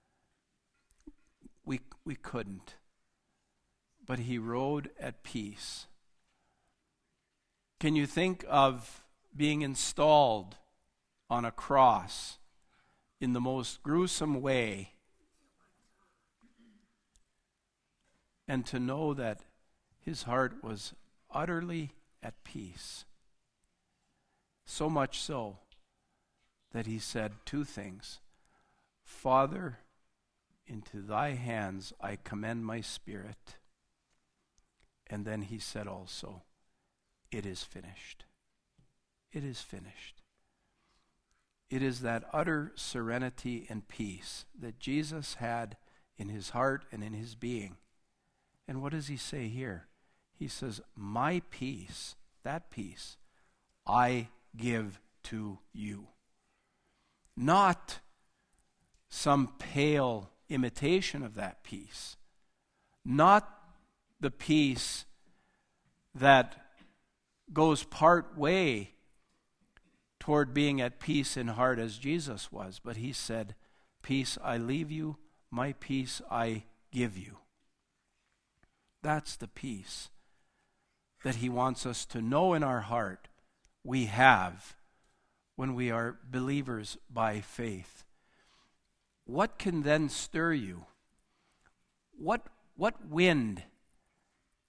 We couldn't. But he rode at peace. Can you think of being installed on a cross in the most gruesome way and to know that his heart was utterly at peace? So much so that he said two things. Father, into thy hands I commend my spirit. And then he said also, it is finished. It is finished. It is that utter serenity and peace that Jesus had in his heart and in his being. And what does he say here? He says, my peace, that peace, I give to you. Not some pale imitation of that peace. Not the peace that goes part way toward being at peace in heart as Jesus was. But he said, peace I leave you, my peace I give you. That's the peace that he wants us to know in our heart we have when we are believers by faith. What can then stir you? What wind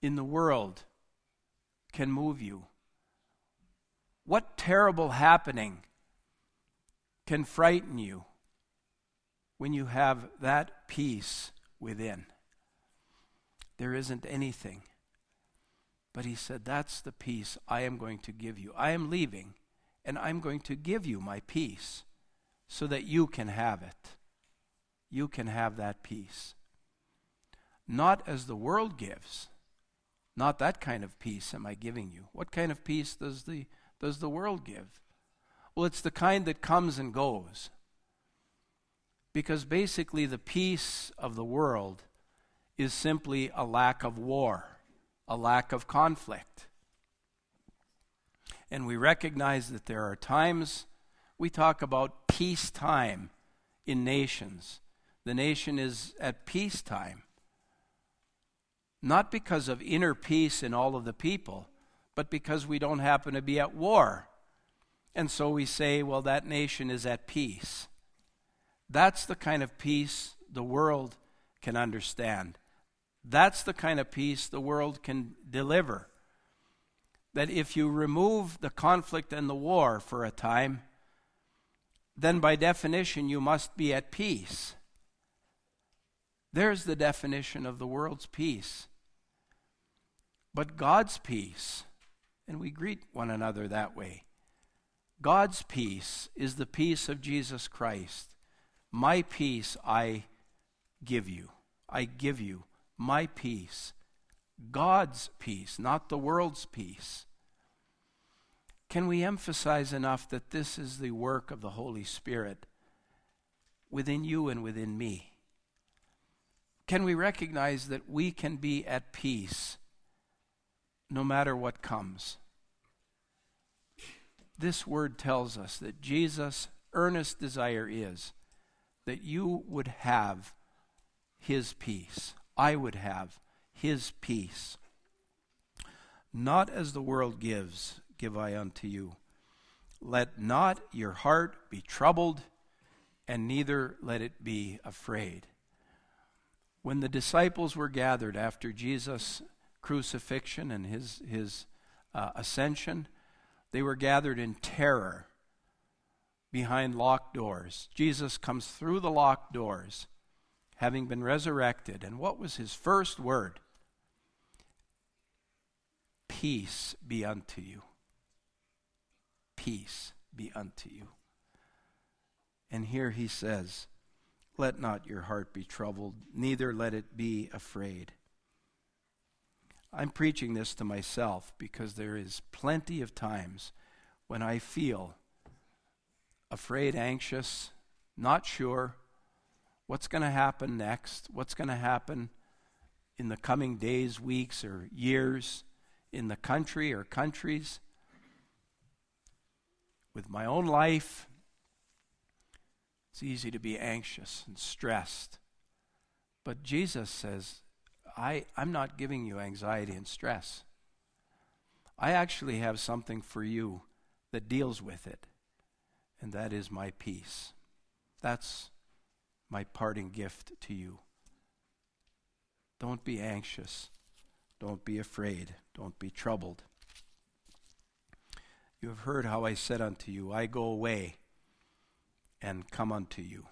in the world can move you? What terrible happening can frighten you when you have that peace within? There isn't anything. But he said, that's the peace I am going to give you. I am leaving, and I'm going to give you my peace so that you can have it. You can have that peace. Not as the world gives. Not that kind of peace am I giving you. What kind of peace does the world give? Well, it's the kind that comes and goes. Because basically the peace of the world is simply a lack of war, a lack of conflict. And we recognize that there are times we talk about peacetime in nations. The nation is at peacetime. Not because of inner peace in all of the people, but because we don't happen to be at war. And so we say, well, that nation is at peace. That's the kind of peace the world can understand. That's the kind of peace the world can deliver. That if you remove the conflict and the war for a time, then by definition you must be at peace. There's the definition of the world's peace. But God's peace, and we greet one another that way, God's peace is the peace of Jesus Christ. My peace I give you. I give you my peace. God's peace, not the world's peace. Can we emphasize enough that this is the work of the Holy Spirit within you and within me? Can we recognize that we can be at peace no matter what comes? This word tells us that Jesus' earnest desire is that you would have his peace. I would have his peace. Not as the world gives, give I unto you. Let not your heart be troubled, and neither let it be afraid. When the disciples were gathered after Jesus' crucifixion and his ascension, they were gathered in terror behind locked doors. Jesus comes through the locked doors, having been resurrected. And what was his first word? Peace be unto you. Peace be unto you. And here he says, let not your heart be troubled, neither let it be afraid. I'm preaching this to myself because there is plenty of times when I feel afraid, anxious, not sure what's going to happen next, what's going to happen in the coming days, weeks, or years in the country or countries, with my own life. It's easy to be anxious and stressed. But Jesus says, I'm not giving you anxiety and stress. I actually have something for you that deals with it, and that is my peace. That's my parting gift to you. Don't be anxious. Don't be afraid. Don't be troubled. You have heard how I said unto you, I go away and come unto you.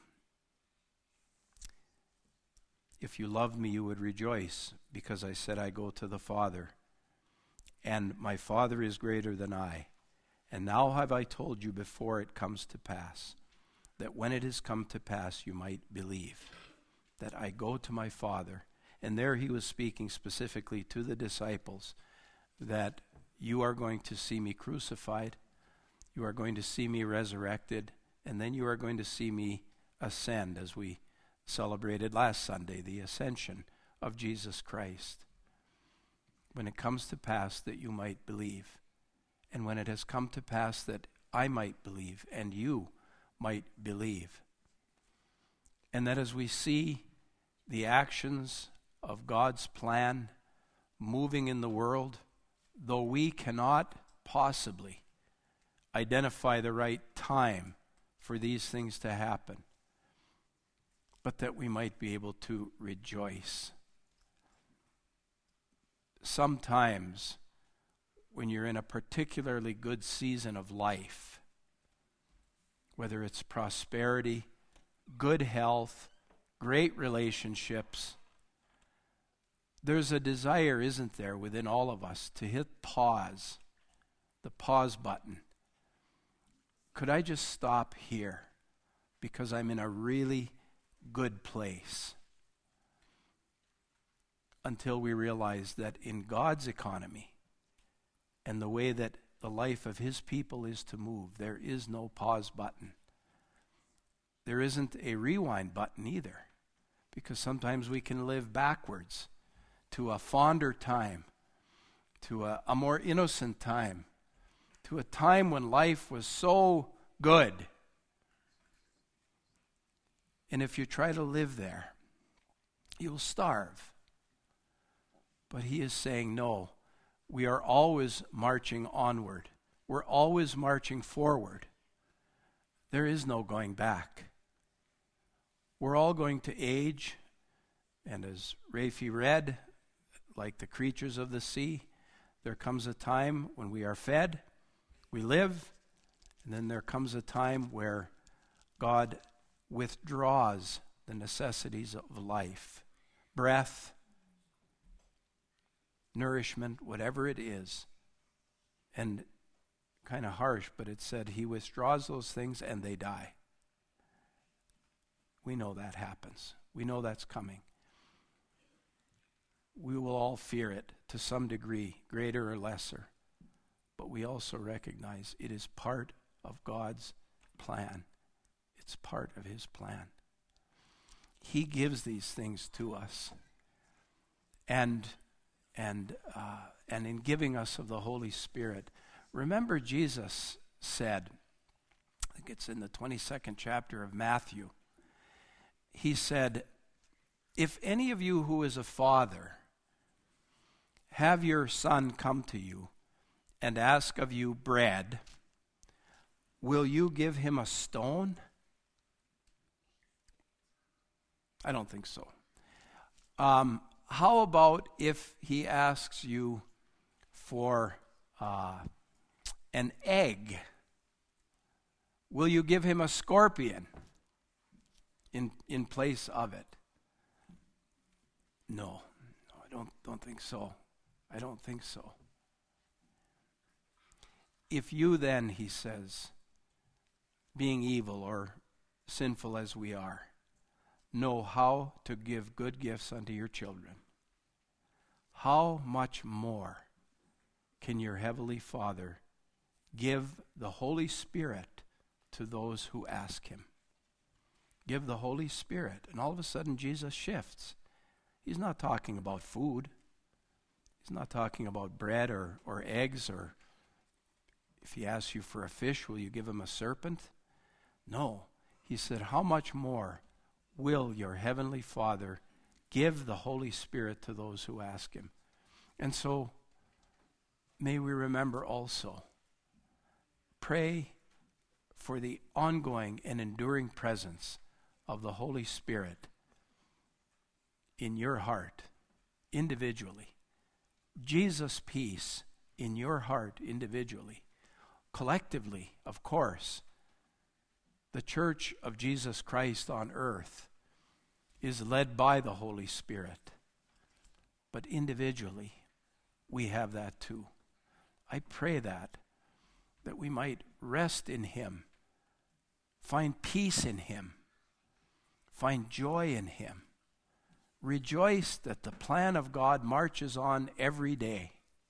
If you loved me, you would rejoice, because I said I go to the Father, and my Father is greater than I. And now have I told you before it comes to pass, that when it has come to pass you might believe that I go to my Father. And there he was speaking specifically to the disciples, that you are going to see me crucified, you are going to see me resurrected, and then you are going to see me ascend, as we celebrated last Sunday, the ascension of Jesus Christ. When it comes to pass that you might believe, and when it has come to pass that I might believe, and you might believe. And that as we see the actions of God's plan moving in the world, though we cannot possibly identify the right time for these things to happen, but that we might be able to rejoice. sometimes when you're in a particularly good season of life, whether it's prosperity, good health, great relationships, there's a desire, isn't there, within all of us to hit pause, the pause button. Could I just stop here because I'm in a really good place? Until we realize that in God's economy and the way that the life of his people is to move, there is no pause button. There isn't a rewind button either, because sometimes we can live backwards to a fonder time, to a more innocent time, to a time when life was so good. And if you try to live there, you'll starve. But he is saying, no, we are always marching onward. We're always marching forward. There is no going back. We're all going to age, and as Rafi read, like the creatures of the sea, there comes a time when we are fed, we live, and then there comes a time where God withdraws the necessities of life, breath, nourishment, whatever it is. And kind of harsh, but it said he withdraws those things and they die. We know that happens. We know that's coming. We will all fear it to some degree, greater or lesser. But we also recognize it is part of God's plan. It's part of his plan. He gives these things to us. And in giving us of the Holy Spirit, remember Jesus said, I think it's in the 22nd chapter of Matthew, he said, if any of you who is a father have your son come to you and ask of you bread, will you give him a stone? I don't think so. How about if he asks you for an egg? Will you give him a scorpion in place of it? No, I don't think so. I don't think so. If you then, he says, being evil or sinful as we are, know how to give good gifts unto your children, how much more can your heavenly Father give the Holy Spirit to those who ask him? Give the Holy Spirit. And all of a sudden Jesus shifts. He's not talking about food. He's not talking about bread or eggs, or if he asks you for a fish, will you give him a serpent? No. He said, how much more will your heavenly Father give the Holy Spirit to those who ask him? And so, may we remember also, pray for the ongoing and enduring presence of the Holy Spirit in your heart, individually. Jesus' peace in your heart, individually. Collectively, of course, the Church of Jesus Christ on earth is led by the Holy Spirit. But individually, we have that too. I pray that we might rest in him, find peace in him, find joy in him, rejoice that the plan of God marches on every day,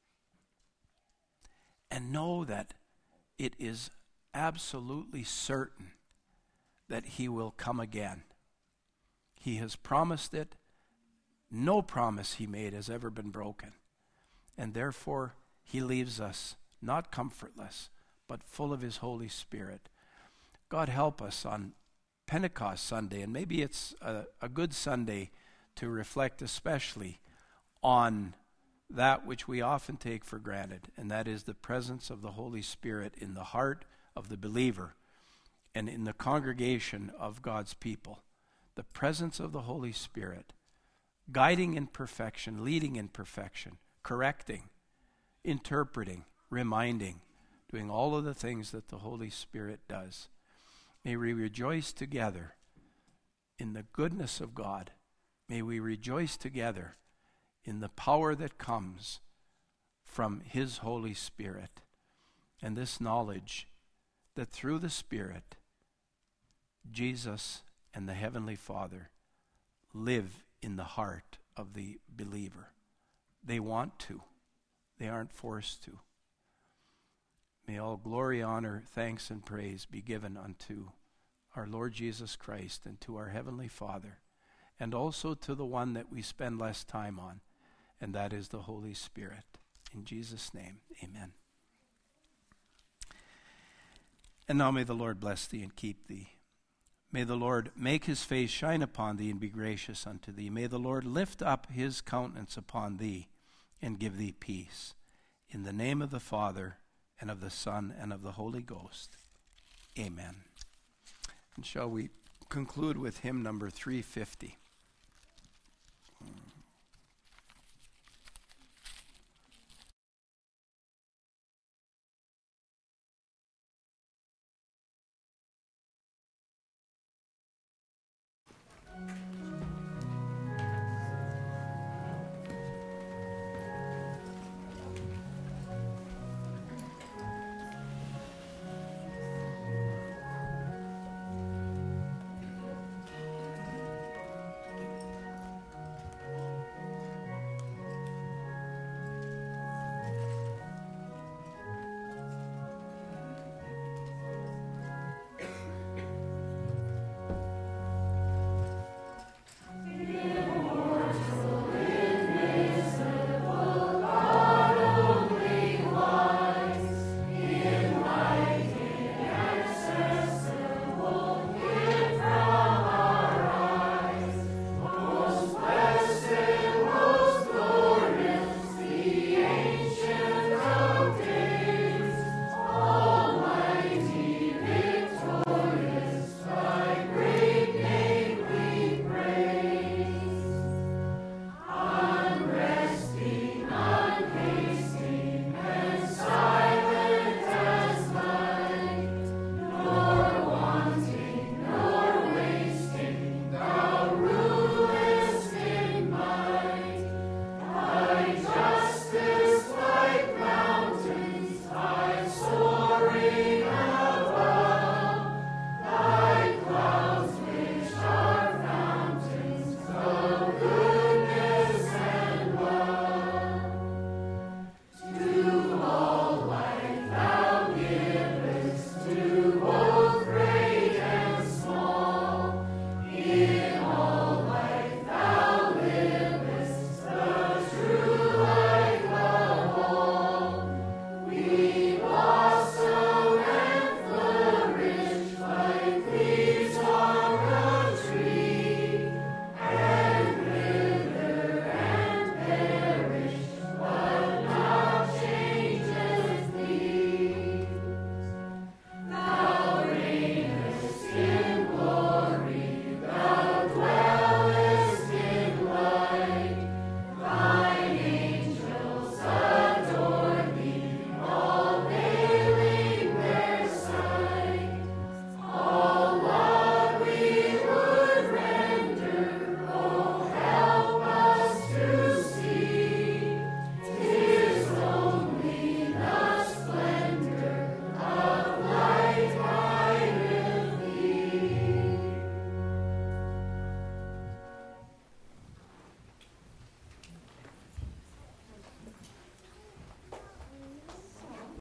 and know that it is absolutely certain that he will come again. He has promised it. No promise he made has ever been broken. And therefore, he leaves us not comfortless, but full of his Holy Spirit. God help us on Pentecost Sunday, and maybe it's a good Sunday to reflect especially on that which we often take for granted, and that is the presence of the Holy Spirit in the heart of the believer and in the congregation of God's people. The presence of the Holy Spirit, guiding in perfection, leading in perfection, correcting, interpreting, reminding, doing all of the things that the Holy Spirit does. May we rejoice together in the goodness of God. May we rejoice together in the power that comes from His Holy Spirit, and this knowledge that through the Spirit, Jesus and the Heavenly Father live in the heart of the believer. They want to. They aren't forced to. May all glory, honor, thanks, and praise be given unto our Lord Jesus Christ and to our Heavenly Father, and also to the one that we spend less time on, and that is the Holy Spirit. In Jesus' name, amen. And now may the Lord bless thee and keep thee. May the Lord make His face shine upon thee and be gracious unto thee. May the Lord lift up His countenance upon thee and give thee peace. In the name of the Father, and of the Son, and of the Holy Ghost. Amen. And shall we conclude with hymn number 350?